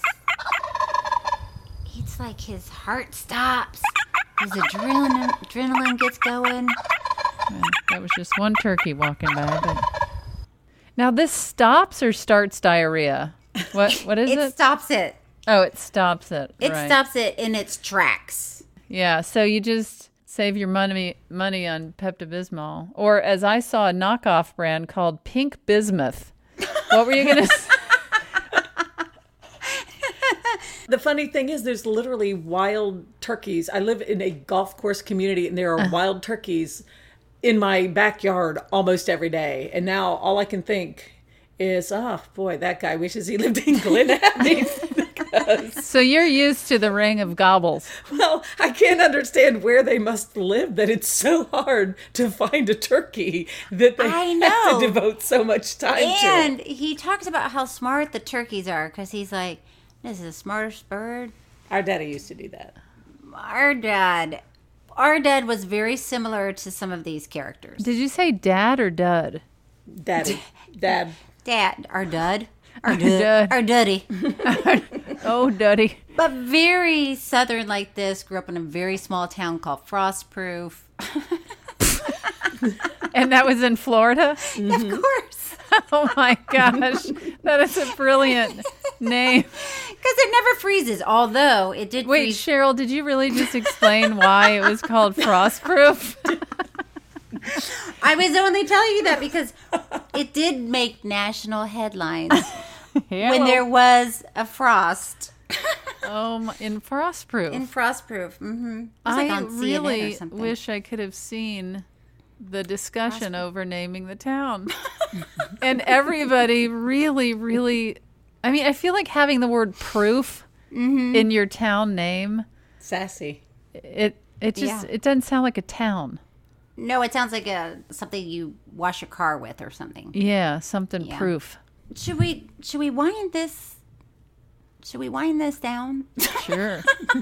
It's like his heart stops. His adrenaline gets going. Yeah, that was just one turkey walking by. But... Now, this stops or starts diarrhea? What is it? It stops it. Oh, it stops it. It right. stops it in its tracks. Yeah, so you just save your money on Pepto-Bismol. Or as I saw a knockoff brand called Pink Bismuth. What were you going to say? The funny thing is there's literally wild turkeys. I live in a golf course community, and there are wild turkeys in my backyard almost every day. And now all I can think is, oh, boy, that guy wishes he lived in Glen Abbey. So you're used to the ring of gobbles. Well, I can't understand where they must live that it's so hard to find a turkey that they have to devote so much time to. And he talks about how smart the turkeys are because he's like, this is the smartest bird. Our daddy used to do that. Our dad was very similar to some of these characters. Did you say dad or dud? Daddy. Dad. Dad. Our dud. Our duddy. Oh, duddy. But very southern like this. Grew up in a very small town called Frostproof. And that was in Florida? Mm-hmm. Of course. Oh my gosh. That is a brilliant name. Because it never freezes, although it did freeze. Cheryl, did you really just explain why it was called Frostproof? I was only telling you that because it did make national headlines when there was a frost. In Frostproof. In Frostproof. Mm-hmm. I really wish I could have seen the discussion over naming the town. And everybody really, I mean, I feel like having the word proof in your town name. Sassy. It doesn't sound like a town. No, it sounds like something you wash your car with or something. Yeah, something proof. Should we wind this? Should we wind this down? Sure.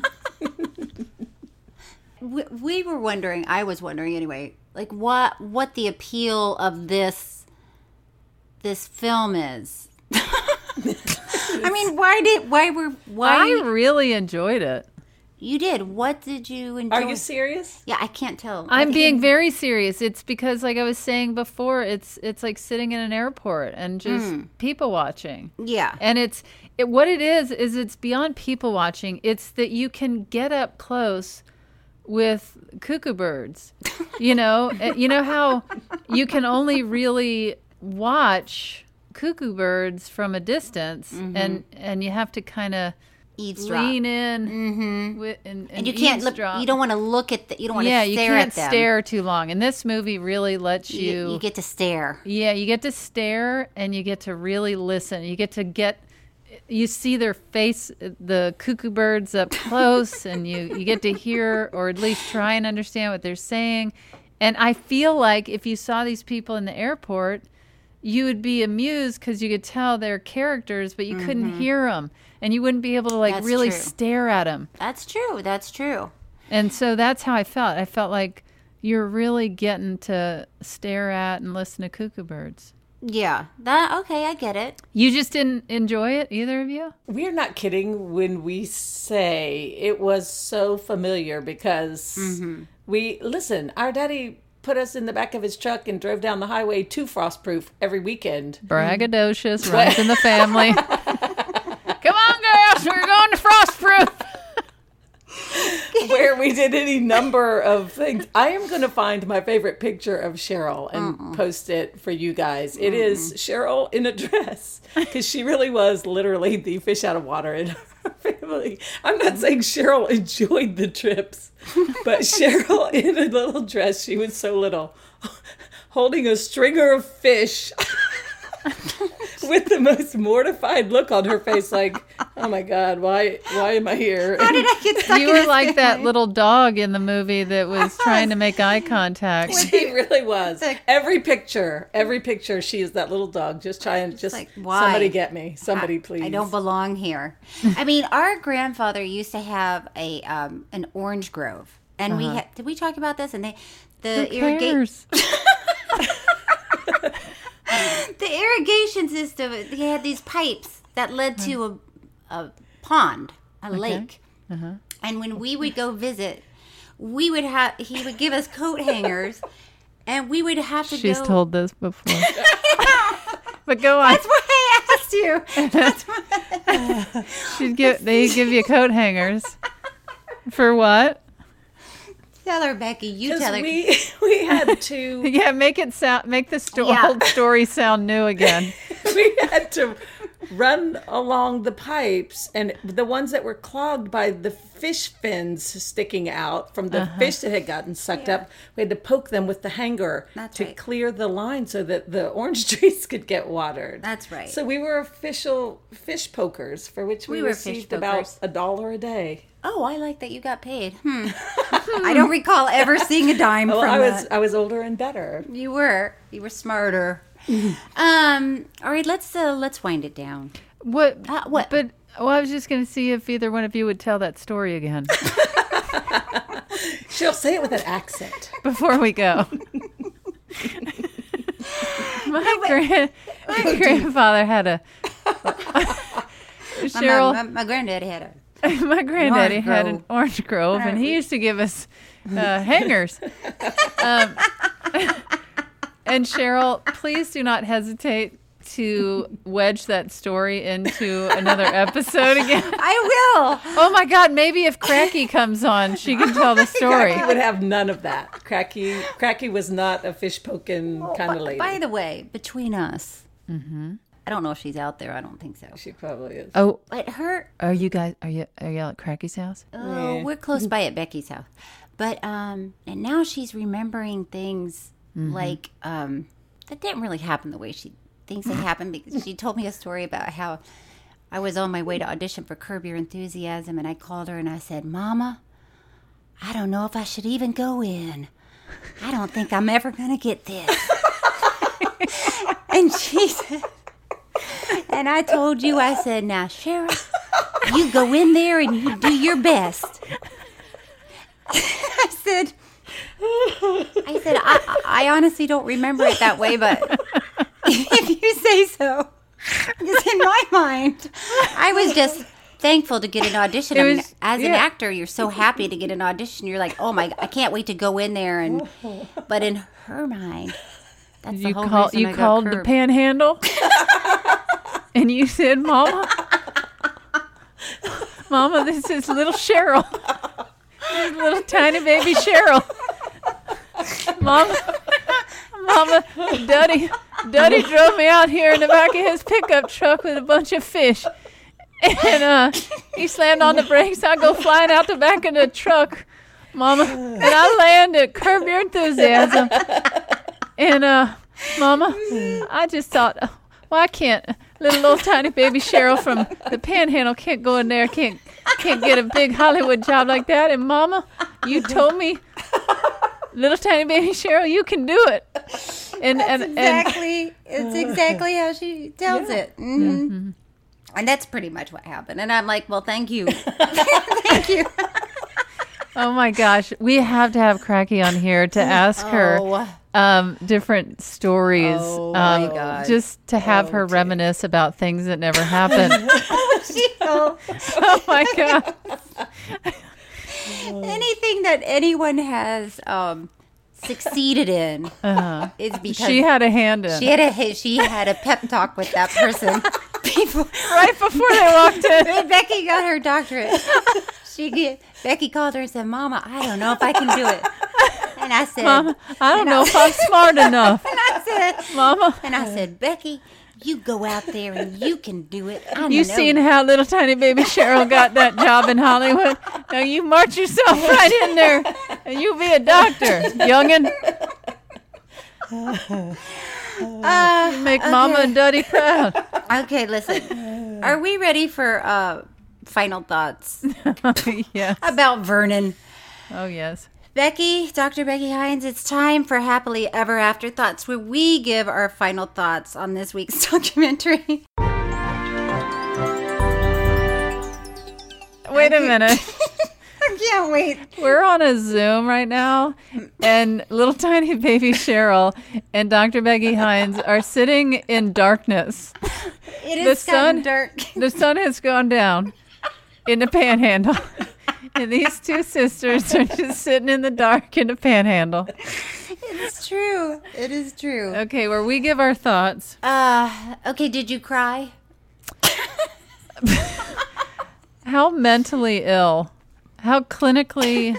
We were wondering. I was wondering anyway. Like what the appeal of this film is. I mean, why? I really enjoyed it. You did. What did you enjoy? Are you serious? Yeah, I can't tell. I'm being very serious. It's because, like I was saying before, it's like sitting in an airport and just people watching. Yeah. And what it is it's beyond people watching. It's that you can get up close with cuckoo birds. You know how you can only really watch cuckoo birds from a distance, and you have to kind of lean in and you can't look. You don't want to look at you don't want to stare at them. Yeah, you can't stare too long. And this movie really lets you. You get to stare. Yeah, you get to stare, and you get to really listen. You get to you see their face, the cuckoo birds up close, and you get to hear or at least try and understand what they're saying. And I feel like if you saw these people in the airport, you would be amused because you could tell they're characters, but you couldn't hear them. And you wouldn't be able to That's really true. stare at them. That's true. And so that's how I felt. I felt like you're really getting to stare at and listen to cuckoo birds. Yeah. Okay, I get it. You just didn't enjoy it, either of you? We're not kidding when we say it was so familiar because our daddy put us in the back of his truck and drove down the highway to Frostproof every weekend. Braggadocious, runs in the family. Come on, girls, we're going to Frostproof. Where we did any number of things. I am going to find my favorite picture of Cheryl and post it for you guys. It is Cheryl in a dress, because she really was literally the fish out of water in her family. I'm not saying Cheryl enjoyed the trips, but Cheryl in a little dress, she was so little, holding a stringer of fish with the most mortified look on her face, like, oh my God, why am I here? How did I get stuck You in were this like that family? little dog in the movie that was trying to make eye contact. She really was. Every picture, she is that little dog, just trying, just like, why? somebody get me, somebody please. I don't belong here. I mean, our grandfather used to have an orange grove, and we had, did we talk about this? And the irrigation. The irrigation system, he had these pipes that led to a pond, a lake. And when we would go visit, he would give us coat hangers, and we would have to She's go. told this before. But go on. That's why I asked you. That's why. They give you coat hangers. For what? Tell her, Becky. You tell her. We had to. Yeah, make the old story sound new again. We had to run along the pipes, and the ones that were clogged by the fish fins sticking out from the fish that had gotten sucked up, we had to poke them with the hanger to clear the line so that the orange trees could get watered. That's right. So we were official fish pokers, for which we received about $1 a day. Oh, I like that you got paid. I don't recall ever seeing a dime from that. I was older and better. You were smarter. All right, let's wind it down. What? What? But I was just going to see if either one of you would tell that story again. She'll say it with an accent before we go. My grandfather had a. Cheryl, my granddaddy had a. My granddaddy had an orange grove, and he used to give us hangers. And Cheryl, please do not hesitate to wedge that story into another episode again. I will. Oh my God, maybe if Cracky comes on, she can tell the story. Cracky would have none of that. Cracky was not a fish poking kind of lady. By the way, between us, I don't know if she's out there. I don't think so. She probably is. Oh, but her. Are you at Cracky's house? Oh, we're close by at Becky's house. But and now she's remembering things like that didn't really happen the way she thinks they happened, because she told me a story about how I was on my way to audition for Curb Your Enthusiasm, and I called her and I said, "Mama, I don't know if I should even go in. I don't think I'm ever gonna get this." And she said, and I told you, I said, "Now, Cheryl, you go in there and you do your best." I said, I honestly don't remember it that way, but if you say so. Because in my mind, I was just thankful to get an audition. I mean, as an actor, you're so happy to get an audition. You're like, oh my, I can't wait to go in there. But in her mind, that's the whole reason you I got called Curb. the Panhandle, and you said, "Mama, Mama, this is little Cheryl, this is little tiny baby Cheryl, Mama, Daddy drove me out here in the back of his pickup truck with a bunch of fish, and he slammed on the brakes. I go flying out the back of the truck, Mama, and I land at Curb Your Enthusiasm, and Mama, I just thought, well, I can't. Little tiny baby Cheryl from the Panhandle can't go in there, can't get a big Hollywood job like that. And Mama, you told me, little tiny baby Cheryl, you can do it." It's exactly how she tells it. Mm-hmm. And that's pretty much what happened. And I'm like, well, thank you. Thank you. Oh my gosh, we have to have Cracky on here to ask her different stories. Oh my gosh. Just to have her reminisce about things that never happened. Oh my God. Anything that anyone has succeeded in is because she had a hand in. She had a pep talk with that person right before they walked in. When Becky got her doctorate, Becky called her and said, "Mama, I don't know if I can do it." And I said, "Mama, I don't know if I'm smart enough." And I said, "Mama," and I said, "Becky, you go out there and you can do it." You seen how little tiny baby Cheryl got that job in Hollywood? Now you march yourself right in there and you be a doctor, youngin'. Make Mama and Daddy proud. Okay, listen. Are we ready for final thoughts? Yes. About Vernon. Oh, yes. Becky, Dr. Becky Hines, it's time for Happily Ever After Thoughts, where we give our final thoughts on this week's documentary. Wait a minute. I can't wait. We're on a Zoom right now, and little tiny baby Cheryl and Dr. Becky Hines are sitting in darkness. It is gotten dark. The sun has gone down in the Panhandle. And these two sisters are just sitting in the dark in the Panhandle. It's true. It is true. Okay, where we give our thoughts. Okay, did you cry? How mentally ill, how clinically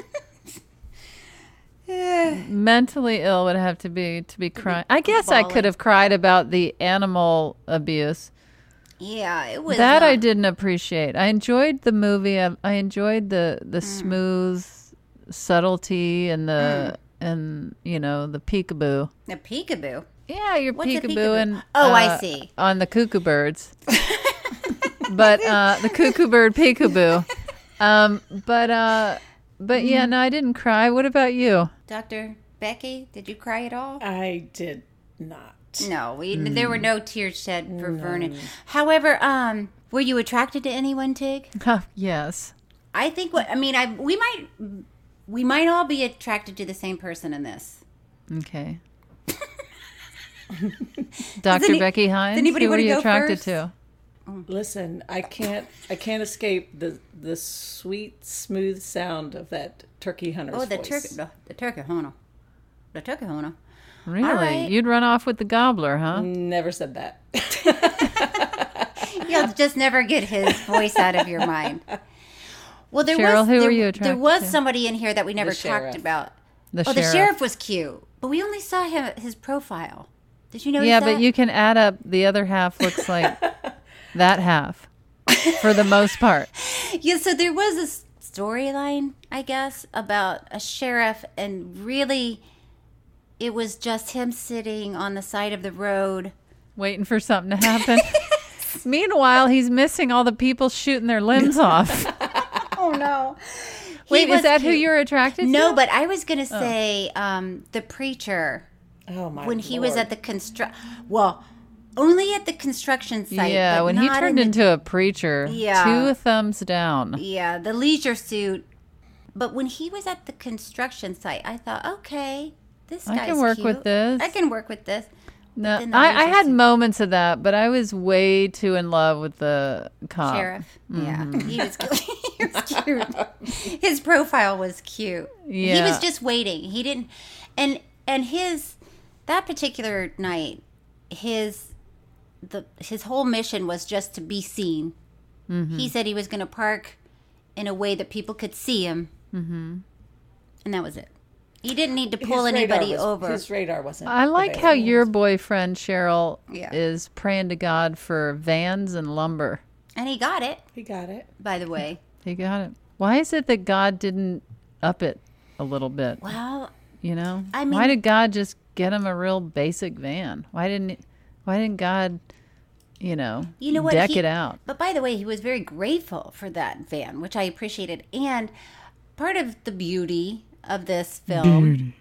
mentally ill would it have to be crying? I guess I could have cried about the animal abuse. Yeah, it was. That I didn't appreciate. I enjoyed the movie. I enjoyed the smooth subtlety and the and the peekaboo. The peekaboo. Yeah, you're peekaboo and I see. On the cuckoo birds. But the cuckoo bird peekaboo. But yeah, no, I didn't cry. What about you, Dr. Becky? Did you cry at all? I did not. No, there were no tears shed for Vernon. However, were you attracted to anyone, Tig? Yes. I think we might all be attracted to the same person in this. Okay. Dr. Becky Hines, anybody who were want to you go attracted first? to? Listen, I can't escape the sweet, smooth sound of that turkey hunter's voice. The turkey hunter. The turkey hunter. Really? Right. You'd run off with the gobbler, huh? Never said that. You'll just never get his voice out of your mind. Well, Cheryl, who were you attracted There was to? somebody in here that we never talked about. The sheriff. The sheriff was cute, but we only saw his profile. Did you notice that? Yeah, but you can add up the other half looks like that half for the most part. Yeah, so there was a storyline, I guess, about a sheriff, and really it was just him sitting on the side of the road waiting for something to happen. Meanwhile, he's missing all the people shooting their limbs off. Oh, no. Wait, is that who you're attracted to? No, but I was going to say the preacher. Oh, my When he was at the only at the construction site. Yeah, but when he turned into a preacher. Yeah. 2 thumbs down. Yeah, the leisure suit. But when he was at the construction site, I thought, okay, this guy's I can work cute. with this. I can work with this. No, I had moments of that, but I was way too in love with the cop. Sheriff. Mm-hmm. Yeah, he was cute. His profile was cute. Yeah. He was just waiting. He didn't, and that particular night, his whole mission was just to be seen. Mm-hmm. He said he was going to park in a way that people could see him, and that was it. He didn't need to pull anybody over. His radar wasn't. I like available. how your boyfriend, Cheryl, is praying to God for vans and lumber. And he got it. He got it. By the way. He got it. Why is it that God didn't up it a little bit? Well, I mean, why did God just get him a real basic van? Why didn't God, deck it out? But by the way, he was very grateful for that van, which I appreciated. And part of the beauty of this film,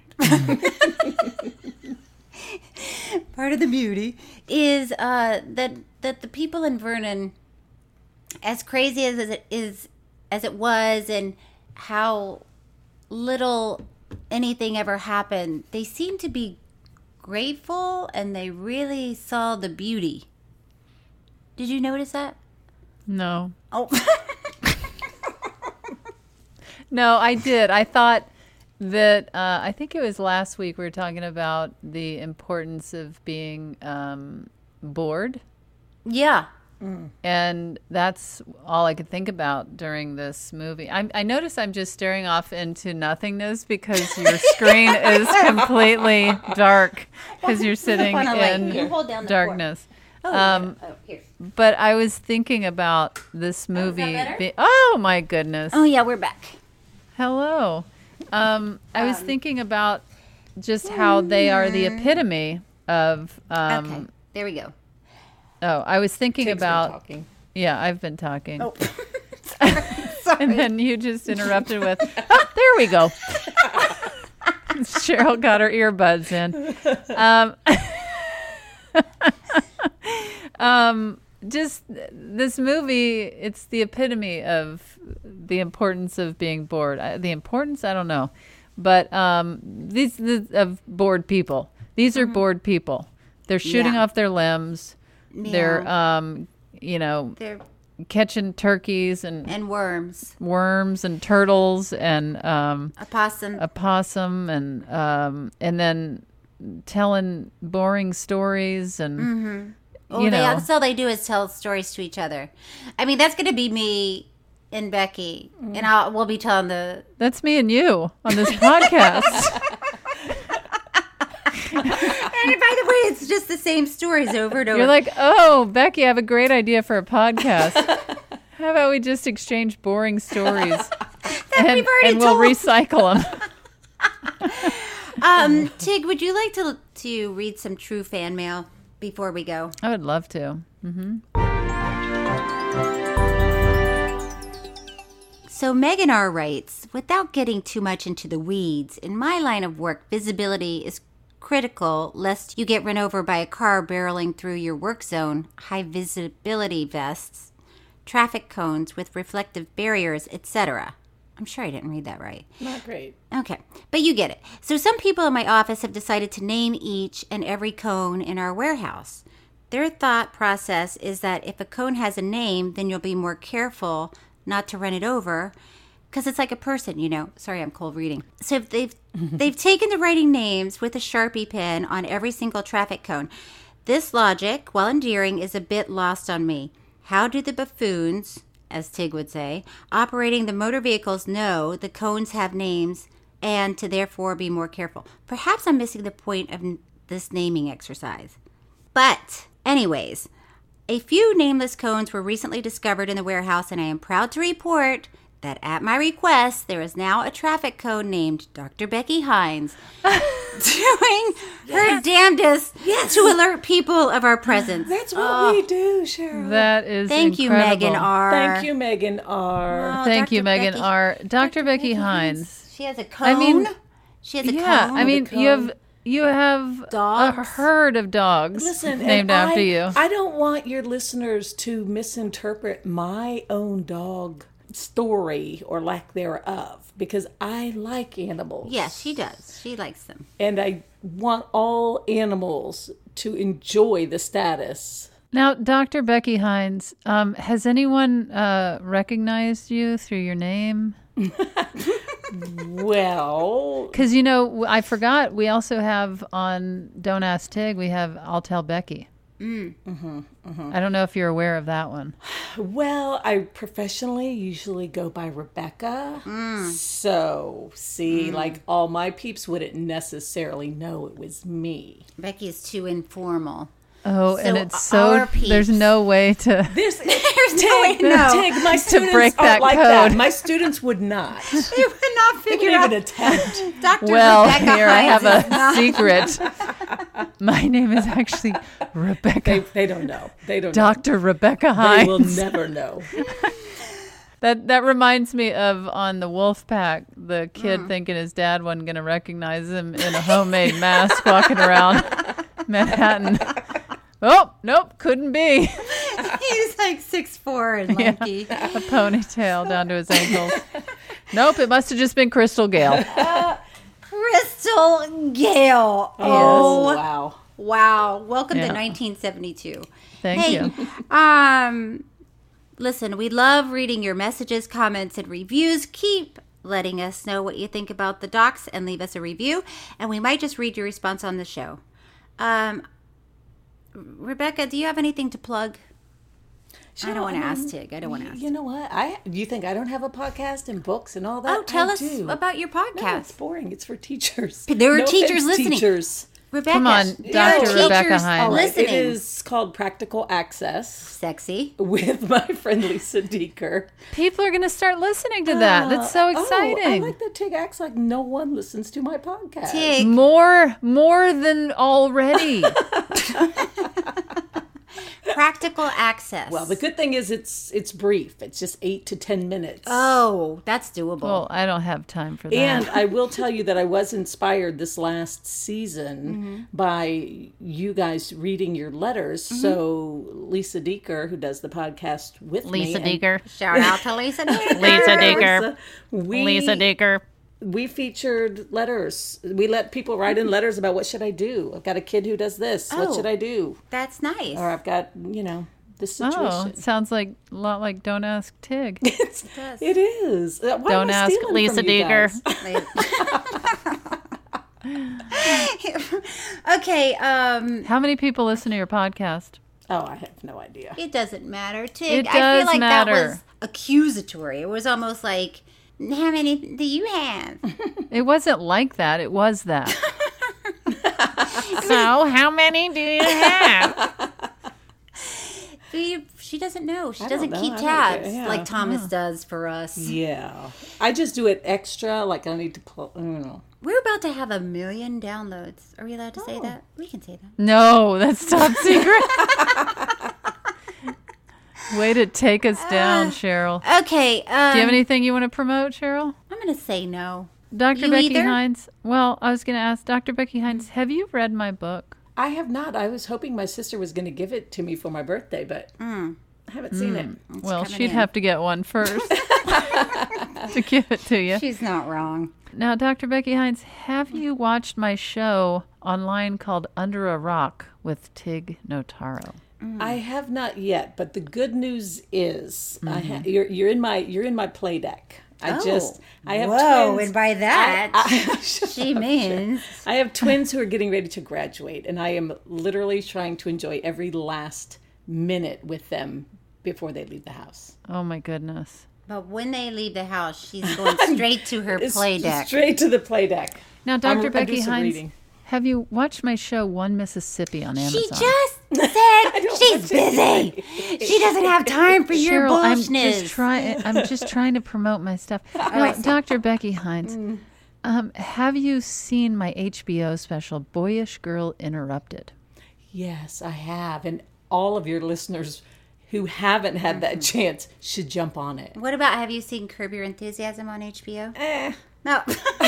part of the beauty is that the people in Vernon, as crazy as it was, and how little anything ever happened, they seemed to be grateful, and they really saw the beauty. Did you notice that? No. Oh. No, I did. I thought that I think it was last week we were talking about the importance of being bored. Yeah. And that's all I could think about during this movie. I notice I'm just staring off into nothingness because your screen is completely dark because you're sitting in darkness. Here. But I was thinking about this movie. Oh, my goodness. Oh, yeah, we're back. Hello. I was thinking about just how they are the epitome of... okay, there we go. Oh, I was thinking Tig's about... been talking. Yeah, I've been talking. Oh. And then you just interrupted with, oh, there we go. Cheryl got her earbuds in. Just this movie, it's the epitome of the importance of being bored. The importance, I don't know. But these of bored people. These are bored people. They're shooting off their limbs. They're, they're catching turkeys and worms and turtles and a possum and then telling boring stories and that's all they do is tell stories to each other. I mean, that's going to be me and Becky, and we'll be telling That's me and you on this podcast. And by the way, it's just the same stories over and over. You're like, oh, Becky, I have a great idea for a podcast. How about we just exchange boring stories and we'll recycle them? Tig, would you like to read some true fan mail before we go? I would love to. Mm-hmm. So Megan R. writes, without getting too much into the weeds, in my line of work, visibility is critical lest you get run over by a car barreling through your work zone, high visibility vests, traffic cones with reflective barriers, etc. I'm sure I didn't read that right. Not great. Okay, but you get it. So some people in my office have decided to name each and every cone in our warehouse. Their thought process is that if a cone has a name, then you'll be more careful not to run it over, because it's like a person, Sorry, I'm cold reading. So if they've taken to writing names with a Sharpie pen on every single traffic cone. This logic, while endearing, is a bit lost on me. How do the buffoons, as Tig would say, operating the motor vehicles know the cones have names and to therefore be more careful? Perhaps I'm missing the point of this naming exercise. But anyways, a few nameless cones were recently discovered in the warehouse, and I am proud to report that at my request, there is now a traffic cone named Dr. Becky Hines doing her damnedest to alert people of our presence. That's what we do, Cheryl. That is Thank incredible. you, Megan R. Thank you, Megan R. Thank you, Megan R. Dr. Becky Hines. She has a cone. She has a cone. I mean, you have a herd of dogs named after you. I don't want your listeners to misinterpret my own dog story or lack thereof, because I like animals. Yes, she does. She likes them. And I want all animals to enjoy the status. Now, Dr. Becky Hines, has anyone recognized you through your name? Well, because I forgot we also have on Don't Ask Tig, we have I'll Tell Becky. I don't know if you're aware of that one. Well, I professionally usually go by Rebecca. So, like all my peeps wouldn't necessarily know it was me. Becky is too informal. Oh, so and it's so there's no way to there's no way to know. Tig, my students break that like code. That. My students would not. They would not figure out. Even attempt. Dr. Well, Rebecca here I have Hines a secret. My name is actually Rebecca. They don't know. They don't. Dr. Rebecca Hines. They will never know. That reminds me of on the Wolf Pack, the kid thinking his dad wasn't going to recognize him in a homemade mask walking around Manhattan. Oh, nope, couldn't be. He's like 6'4" and lanky. Yeah, a ponytail down to his ankles. Nope, it must have just been Crystal Gale. Crystal Gale. Yes. Oh, Wow. Wow. Welcome to 1972. Thank you. Listen, we love reading your messages, comments, and reviews. Keep letting us know what you think about the docs and leave us a review. And we might just read your response on the show. Rebecca, do you have anything to plug? Sure, I don't want to ask Tig. I don't want to ask. You know what? You think I don't have a podcast and books and all that? Oh, tell us about your podcast. No, it's boring. It's for teachers. There are teachers listening. Teachers. Rebecca. Come on, Dr. Rebecca Hines. Listening. It is called Practical Access. Sexy. With my friend Lisa Deeker. People are going to start listening to that. That's so exciting. I like that Tig acts like no one listens to my podcast. Tig. More than already. Practical Access. Well, the good thing is it's brief. It's just 8 to 10 minutes. Oh, that's doable. Well, I don't have time for that. And I will tell you that I was inspired this last season by you guys reading your letters. So Lisa Deeker, who does the podcast with Lisa me. Deeker. Shout out to Lisa Deeker. Lisa Deeker. Lisa Deeker. We featured letters. We let people write in letters about what should I do. I've got a kid who does this. What should I do? That's nice. Or I've got, this situation. Oh, it sounds like a lot like Don't Ask Tig. It is. Why Don't ask Lisa Deeker. Okay. How many people listen to your podcast? Oh, I have no idea. It doesn't matter, Tig. It does I feel like matter. that was accusatory. It was almost like, how many do you have? It wasn't like that. It was that. So, how many do you have? She doesn't know. She I doesn't don't keep know. tabs Yeah. like Thomas does for us. Yeah. I just do it extra, like I need to pull, I don't know. We're about to have 1 million downloads. Are we allowed to say that? We can say that. No, that's top secret. Way to take us down, Cheryl. Okay. Do you have anything you want to promote, Cheryl? I'm going to say no. Dr. You Becky either? Hines. Well, I was going to ask Dr. Becky Hines, have you read my book? I have not. I was hoping my sister was going to give it to me for my birthday, but I haven't seen it. Well, she'd have to get one first to give it to you. She's not wrong. Now, Dr. Becky Hines, have you watched my show online called Under a Rock with Tig Notaro? I have not yet, but the good news is you're in my play deck. I have twins. And by that, she means I have twins who are getting ready to graduate, and I am literally trying to enjoy every last minute with them before they leave the house. Oh my goodness. But when they leave the house, she's going straight to her play deck. Straight to the play deck. Now, Dr. I'm Becky just Hines, reading. Have you watched my show One Mississippi on Amazon? She just said she's busy. She doesn't have time for your Cheryl, bullshness. I'm just trying to promote my stuff. Now, Dr. Becky Hines, have you seen my HBO special, Boyish Girl Interrupted? Yes, I have. And all of your listeners who haven't had that chance should jump on it. What about, have you seen Curb Your Enthusiasm on HBO? No.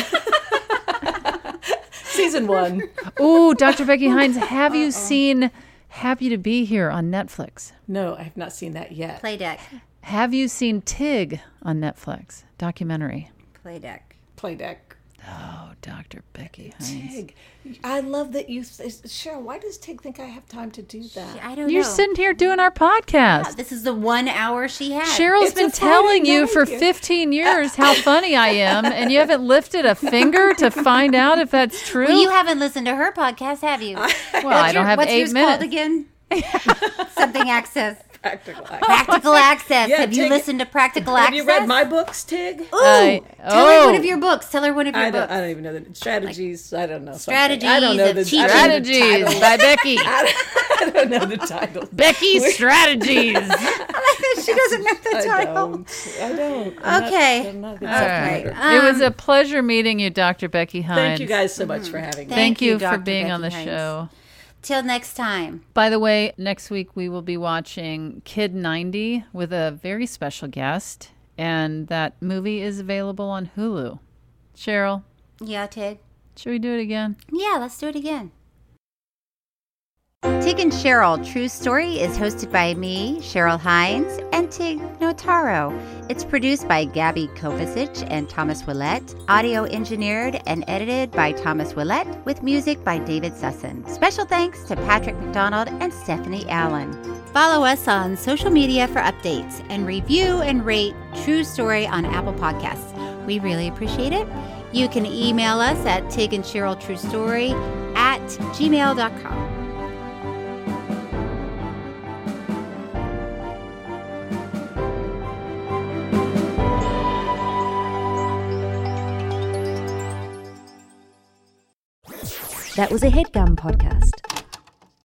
Season 1. Ooh, Dr. Becky Hines, have you seen Happy to Be Here on Netflix? No, I have not seen that yet. Play deck. Have you seen Tig on Netflix? Documentary. Play deck. Play deck. Oh, Dr. Becky Hines. Tig. I love that you... Cheryl, why does Tig think I have time to do that? I don't know. You're sitting here doing our podcast. Yeah, this is the 1 hour she has. Cheryl's been telling you for 15 years how funny I am, and you haven't lifted a finger to find out if that's true. Well, you haven't listened to her podcast, have you? Well, I don't have 8 minutes. What's yours called again? Something Access. Practical Access. Practical Access. Yeah, have you Tig, listened to Practical Access? Have you read my books, Tig? Ooh, tell her one of your books. Tell her one of your books. I don't even know the strategies. I don't know. Strategies. I don't know the Strategies by Becky. I don't know the title. Becky's Strategies. She doesn't know the title. I don't. Okay. I'm not All right. It was a pleasure meeting you, Dr. Becky Hines. Thank you guys so much for having me. Thank you for Dr. being on the Becky Hines. show. Till next time. By the way, next week we will be watching Kid 90 with a very special guest, and that movie is available on Hulu. Cheryl, Yeah, Tig. should we do it again? Yeah, let's do it again. Tig and Cheryl, True Story is hosted by me, Cheryl Hines, and Tig Notaro. It's produced by Gabby Kovacic and Thomas Willett, audio engineered and edited by Thomas Willett, with music by David Sussin. Special thanks to Patrick McDonald and Stephanie Allen. Follow us on social media for updates, and review and rate True Story on Apple Podcasts. We really appreciate it. You can email us at tigandcheryltruestory@gmail.com. That was a HeadGum podcast.